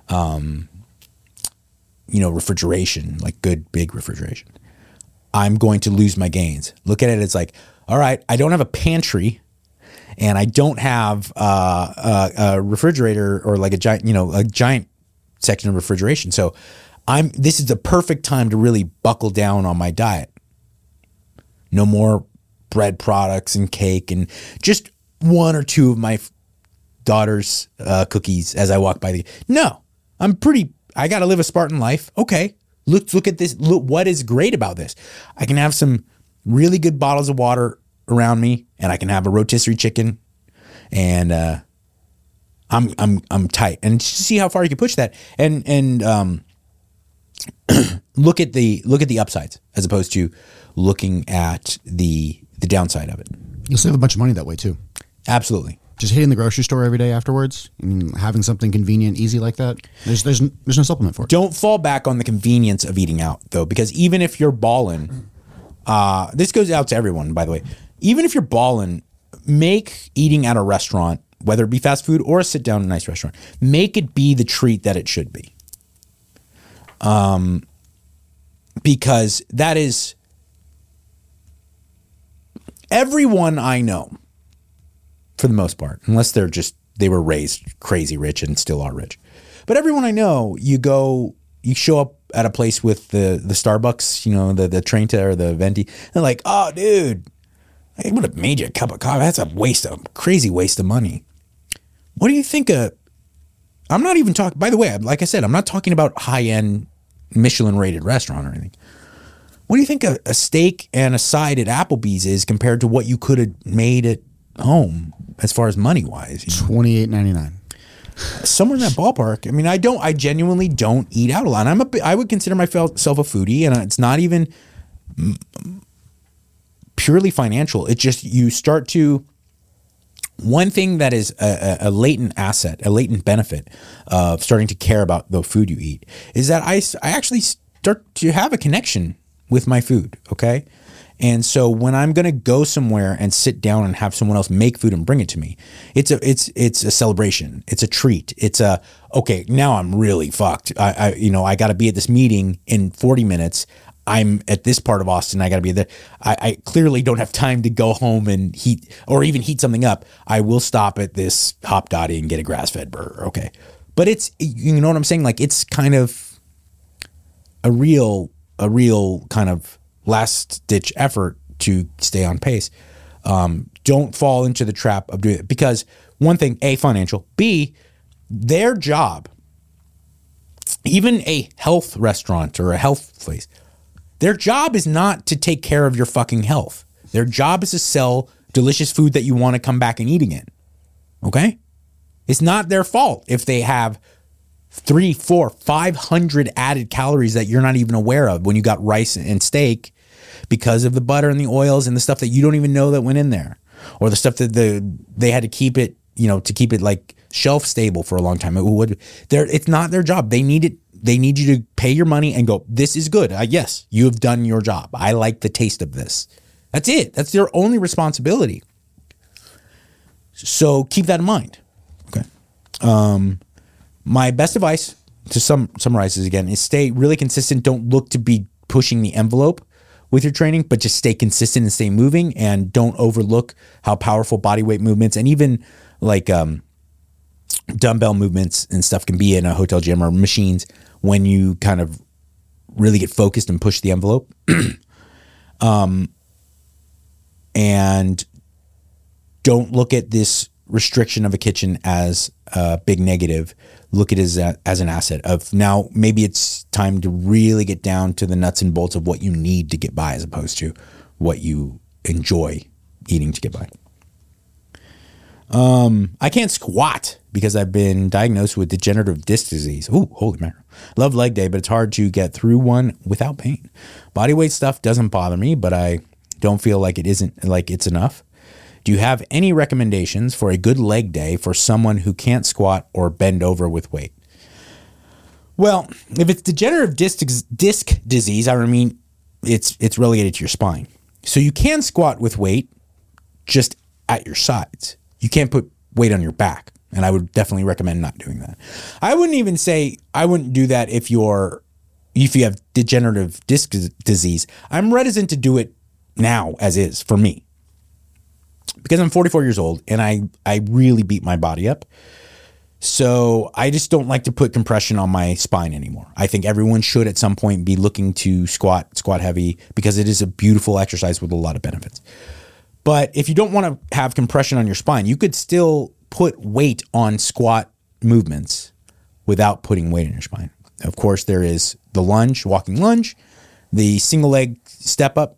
refrigeration, like good big refrigeration. I'm going to lose my gains. Look at it as like, all right, I don't have a pantry and I don't have a refrigerator or like a giant section of refrigeration. So this is the perfect time to really buckle down on my diet. No more bread products and cake and just one or two of my daughter's cookies as I walk by no, I got to live a Spartan life. Okay. Look at this. Look, what is great about this? I can have some really good bottles of water around me and I can have a rotisserie chicken and I'm tight. And see how far you can push that and look at the upsides as opposed to looking at the downside of it. You'll save a bunch of money that way too. Absolutely. Just hitting the grocery store every day afterwards, having something convenient, easy like that. There's no supplement for it. Don't fall back on the convenience of eating out though, because even if you're balling, this goes out to everyone, by the way. Even if you're balling, make eating at a restaurant, whether it be fast food or a sit down nice restaurant, make it be the treat that it should be. Because that is everyone I know, for the most part, unless they were raised crazy rich and still are rich. But everyone I know, you show up at a place with the Starbucks, the Trenta or the Venti. They're like, oh, dude, I would have made you a cup of coffee. That's a crazy waste of money. What do you think I'm not even talking, by the way, like I said, I'm not talking about high-end Michelin-rated restaurant or anything. What do you think a steak and a side at Applebee's is compared to what you could have made at home as far as money-wise? $28.99. Somewhere in that ballpark. I mean, I genuinely don't eat out a lot. I would consider myself a foodie, and it's not even purely financial. It's just you start to, one thing that is a latent asset, a latent benefit of starting to care about the food you eat is that I actually start to have a connection with my food, okay? And so when I'm going to go somewhere and sit down and have someone else make food and bring it to me, it's a celebration. It's a treat. Okay, now I'm really fucked. I got to be at this meeting in 40 minutes. I'm at this part of Austin. I got to be there. I clearly don't have time to go home and heat something up. I will stop at this Hop Dottie and get a grass-fed burger. Okay. But it's, you know what I'm saying? Like, it's kind of a real kind of last ditch effort to stay on pace. Don't fall into the trap of doing it, because one thing, A, financial, B, their job, even a health restaurant or a health place, their job is not to take care of your fucking health. Their job is to sell delicious food that you want to come back and eat again. Okay? It's not their fault if they have 300, 400, 500 added calories that you're not even aware of when you got rice and steak because of the butter and the oils and the stuff that you don't even know that went in there, or the stuff that they had to keep it, to keep it like shelf stable for a long time. It's not their job. They need it. They need you to pay your money and go, this is good. Yes, you have done your job. I like the taste of this. That's it. That's their only responsibility. So keep that in mind. Okay. My best advice to summarize this again is stay really consistent. Don't look to be pushing the envelope with your training, but just stay consistent and stay moving, and don't overlook how powerful body weight movements and even like dumbbell movements and stuff can be in a hotel gym or machines when you kind of really get focused and push the envelope. And don't look at this restriction of a kitchen as a big negative. Look at it as an asset of, now maybe it's time to really get down to the nuts and bolts of what you need to get by as opposed to what you enjoy eating to get by. I can't squat because I've been diagnosed with degenerative disc disease. Ooh, holy mackerel. Love leg day, but it's hard to get through one without pain. Body weight stuff doesn't bother me, but I don't feel like it's enough. Do you have any recommendations for a good leg day for someone who can't squat or bend over with weight? Well, if it's degenerative disc disease, I mean, it's relegated to your spine. So you can squat with weight just at your sides. You can't put weight on your back, and I would definitely recommend not doing that. I wouldn't do that if you have degenerative disc disease. I'm reticent to do it now as is for me, because I'm 44 years old and I really beat my body up. So I just don't like to put compression on my spine anymore. I think everyone should at some point be looking to squat heavy, because it is a beautiful exercise with a lot of benefits. But if you don't want to have compression on your spine, you could still put weight on squat movements without putting weight in your spine. Of course, there is the lunge, walking lunge, the single leg step up,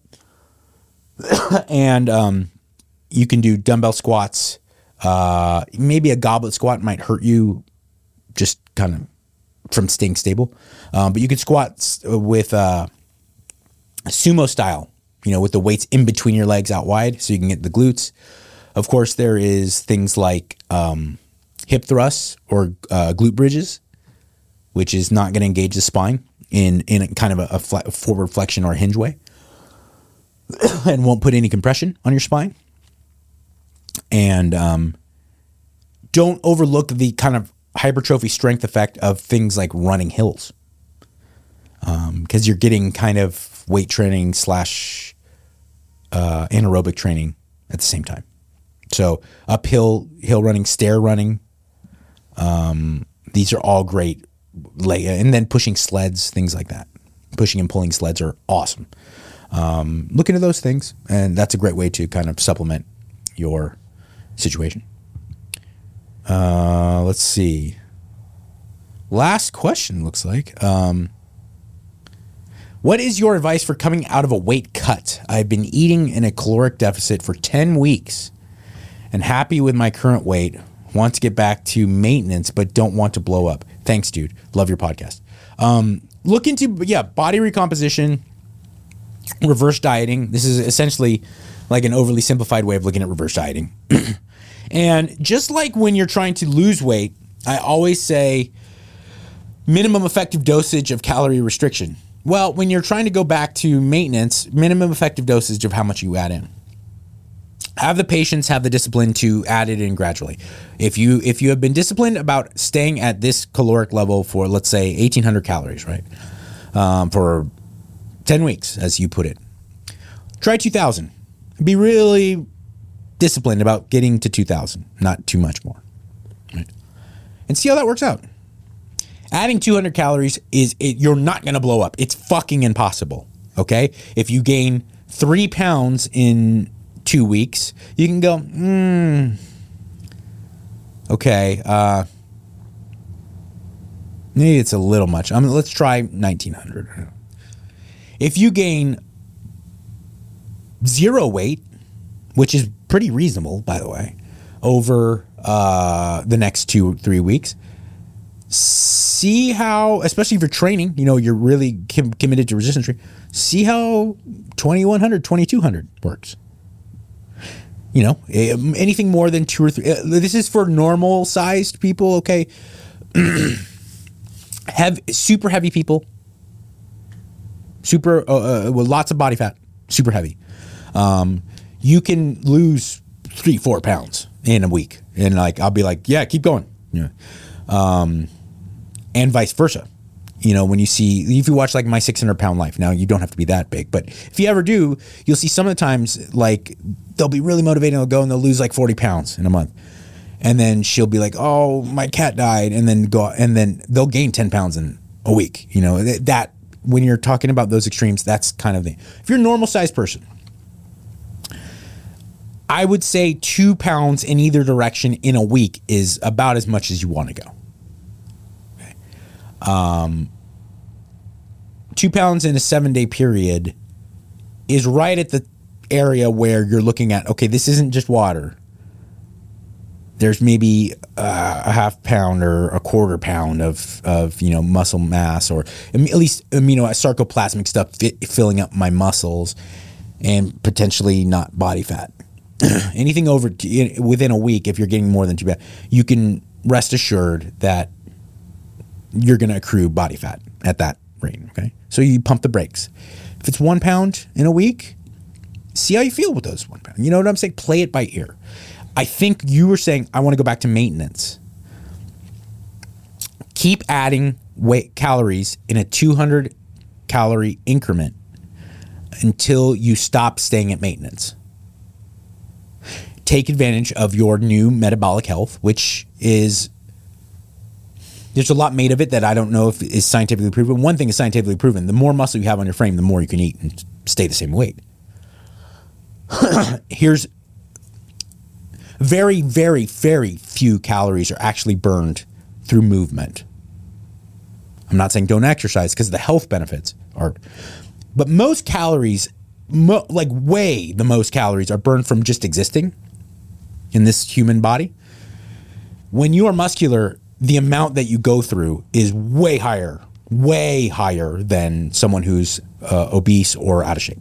and you can do dumbbell squats. Maybe a goblet squat might hurt you just kind of from staying stable. But you could squat with sumo style, with the weights in between your legs out wide so you can get the glutes. Of course, there is things like hip thrusts or glute bridges, which is not going to engage the spine in a kind of a forward flexion or a hinge way and won't put any compression on your spine. And don't overlook the kind of hypertrophy strength effect of things like running hills, because you're getting kind of weight training / anaerobic training at the same time. So uphill, hill running, stair running, these are all great. And then pushing sleds, things like that. Pushing and pulling sleds are awesome. Look into those things, and that's a great way to kind of supplement your situation. Let's see. Last question looks like. What is your advice for coming out of a weight cut? I've been eating in a caloric deficit for 10 weeks and happy with my current weight. Want to get back to maintenance, but don't want to blow up. Thanks, dude. Love your podcast. Look into, body recomposition, reverse dieting. This is essentially like an overly simplified way of looking at reverse dieting. And just like when you're trying to lose weight, I always say minimum effective dosage of calorie restriction. Well, when you're trying to go back to maintenance, minimum effective dosage of how much you add in. Have the patience, have the discipline to add it in gradually. If you have been disciplined about staying at this caloric level for, let's say, 1,800 calories, right, for 10 weeks, as you put it, try 2,000. Be really disciplined about getting to 2,000, not too much more, right? And see how that works out. Adding 200 calories you're not going to blow up. It's fucking impossible, okay? If you gain 3 pounds in 2 weeks, you can go, okay, maybe it's a little much. Let's try 1,900. If you gain 0 weight, which is pretty reasonable, by the way, over the next 2-3 weeks. See how, especially if you're training, you're really committed to resistance training, see how 2100, 2200 works. Anything more than 2 or 3. This is for normal sized people, okay? Super heavy people, with lots of body fat, super heavy. You can lose 3-4 pounds in a week. And I'll be like, yeah, keep going. Yeah. And vice versa. When if you watch My 600-Pound Life, now you don't have to be that big, but if you ever do, you'll see some of the times, they'll be really motivated, they'll go and they'll lose 40 pounds in a month. And then she'll be like, oh, my cat died. And then they'll gain 10 pounds in a week. That when you're talking about those extremes, that's kind of the, if you're a normal sized person, I would say 2 pounds in either direction in a week is about as much as you want to go. 2 pounds in a 7-day period is right at the area where you're looking at, okay, this isn't just water. There's maybe a half pound or a quarter pound of muscle mass, or at least sarcoplasmic stuff filling up my muscles, and potentially not body fat. Anything over within a week, if you're getting more than 2 pounds, you can rest assured that you're going to accrue body fat at that rate. Okay, so you pump the brakes. If it's 1 pound in a week, see how you feel with those 1 pound. You know what I'm saying? Play it by ear. I think you were saying, I want to go back to maintenance. Keep adding calories in a 200 calorie increment until you stop staying at maintenance. Take advantage of your new metabolic health, which is, there's a lot made of it that I don't know if is scientifically proven. One thing is scientifically proven. The more muscle you have on your frame, the more you can eat and stay the same weight. Here's very, very, very few calories are actually burned through movement. I'm not saying don't exercise because the health benefits are, but most calories, the most calories are burned from just existing in this human body. When you are muscular, the amount that you go through is way higher than someone who's obese or out of shape.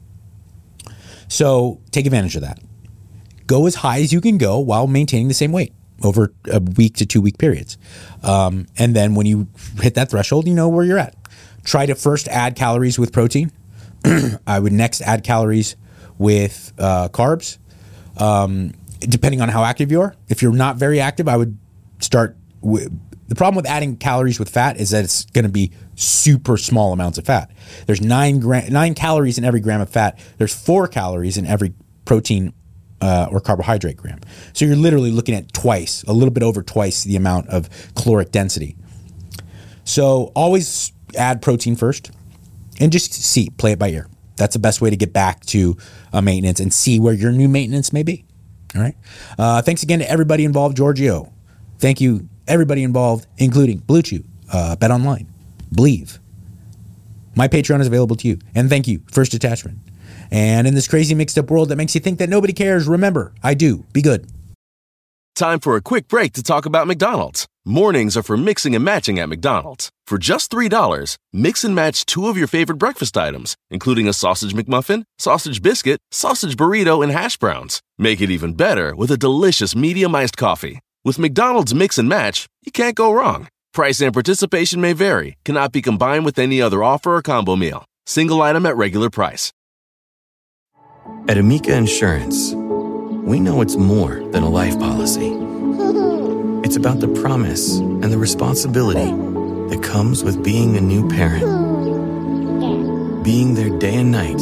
So take advantage of that. Go as high as you can go while maintaining the same weight over a week to 2 week periods. And then when you hit that threshold, you know where you're at. Try to first add calories with protein. I would next add calories with carbs, depending on how active you are. If you're not very active, I would start with, the problem with adding calories with fat is that it's going to be super small amounts of fat. There's 9 calories in every gram of fat. There's 4 calories in every protein or carbohydrate gram. So you're literally looking at a little bit over twice the amount of caloric density. So always add protein first and just play it by ear. That's the best way to get back to maintenance and see where your new maintenance may be. All right. Thanks again to everybody involved. Giorgio. Thank you, everybody involved, including Blue Chew, Bet Online, Believe. My Patreon is available to you. And thank you, First Attachment. And in this crazy mixed up world that makes you think that nobody cares, remember, I do. Be good. Time for a quick break to talk about McDonald's. Mornings are for mixing and matching at McDonald's. For just $3, mix and match 2 of your favorite breakfast items, including a sausage McMuffin, sausage biscuit, sausage burrito, and hash browns. Make it even better with a delicious medium iced coffee. With McDonald's Mix and Match, you can't go wrong. Price and participation may vary. Cannot be combined with any other offer or combo meal. Single item at regular price. At Amica Insurance, we know it's more than a life policy. It's about the promise and the responsibility that comes with being a new parent. Being there day and night.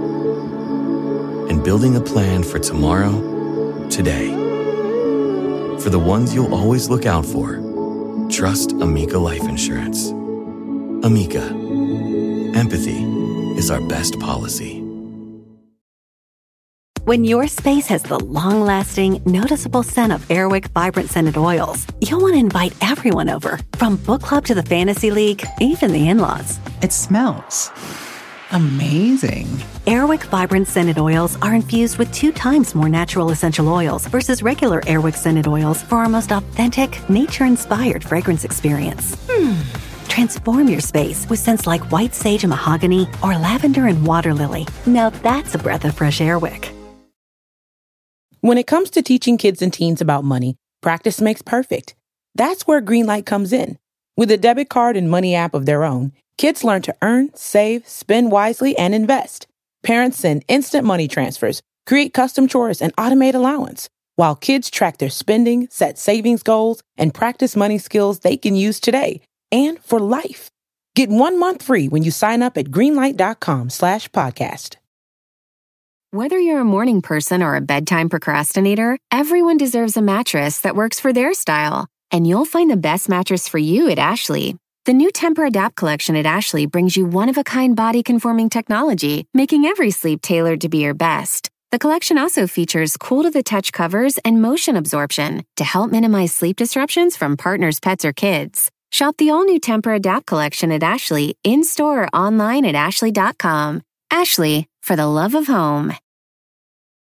And building a plan for tomorrow, today. For the ones you'll always look out for, trust Amica Life Insurance. Amica. Empathy is our best policy. When your space has the long-lasting, noticeable scent of Airwick Vibrant Scented Oils, you'll want to invite everyone over, from book club to the fantasy league, even the in-laws. It smells Amazing. Airwick Vibrant Scented Oils are infused with 2 times more natural essential oils versus regular Airwick Scented Oils for our most authentic, nature-inspired fragrance experience. Transform your space with scents like white sage and mahogany or lavender and water lily. Now that's a breath of fresh Airwick. When it comes to teaching kids and teens about money, practice makes perfect. That's where Greenlight comes in. With a debit card and money app of their own, kids learn to earn, save, spend wisely, and invest. Parents send instant money transfers, create custom chores, and automate allowance, while kids track their spending, set savings goals, and practice money skills they can use today and for life. Get 1 month free when you sign up at greenlight.com/podcast. Whether you're a morning person or a bedtime procrastinator, everyone deserves a mattress that works for their style. And you'll find the best mattress for you at Ashley. The new Temper-Adapt collection at Ashley brings you one-of-a-kind body-conforming technology, making every sleep tailored to be your best. The collection also features cool-to-the-touch covers and motion absorption to help minimize sleep disruptions from partners, pets, or kids. Shop the all-new Temper-Adapt collection at Ashley, in-store or online at ashley.com. Ashley, for the love of home.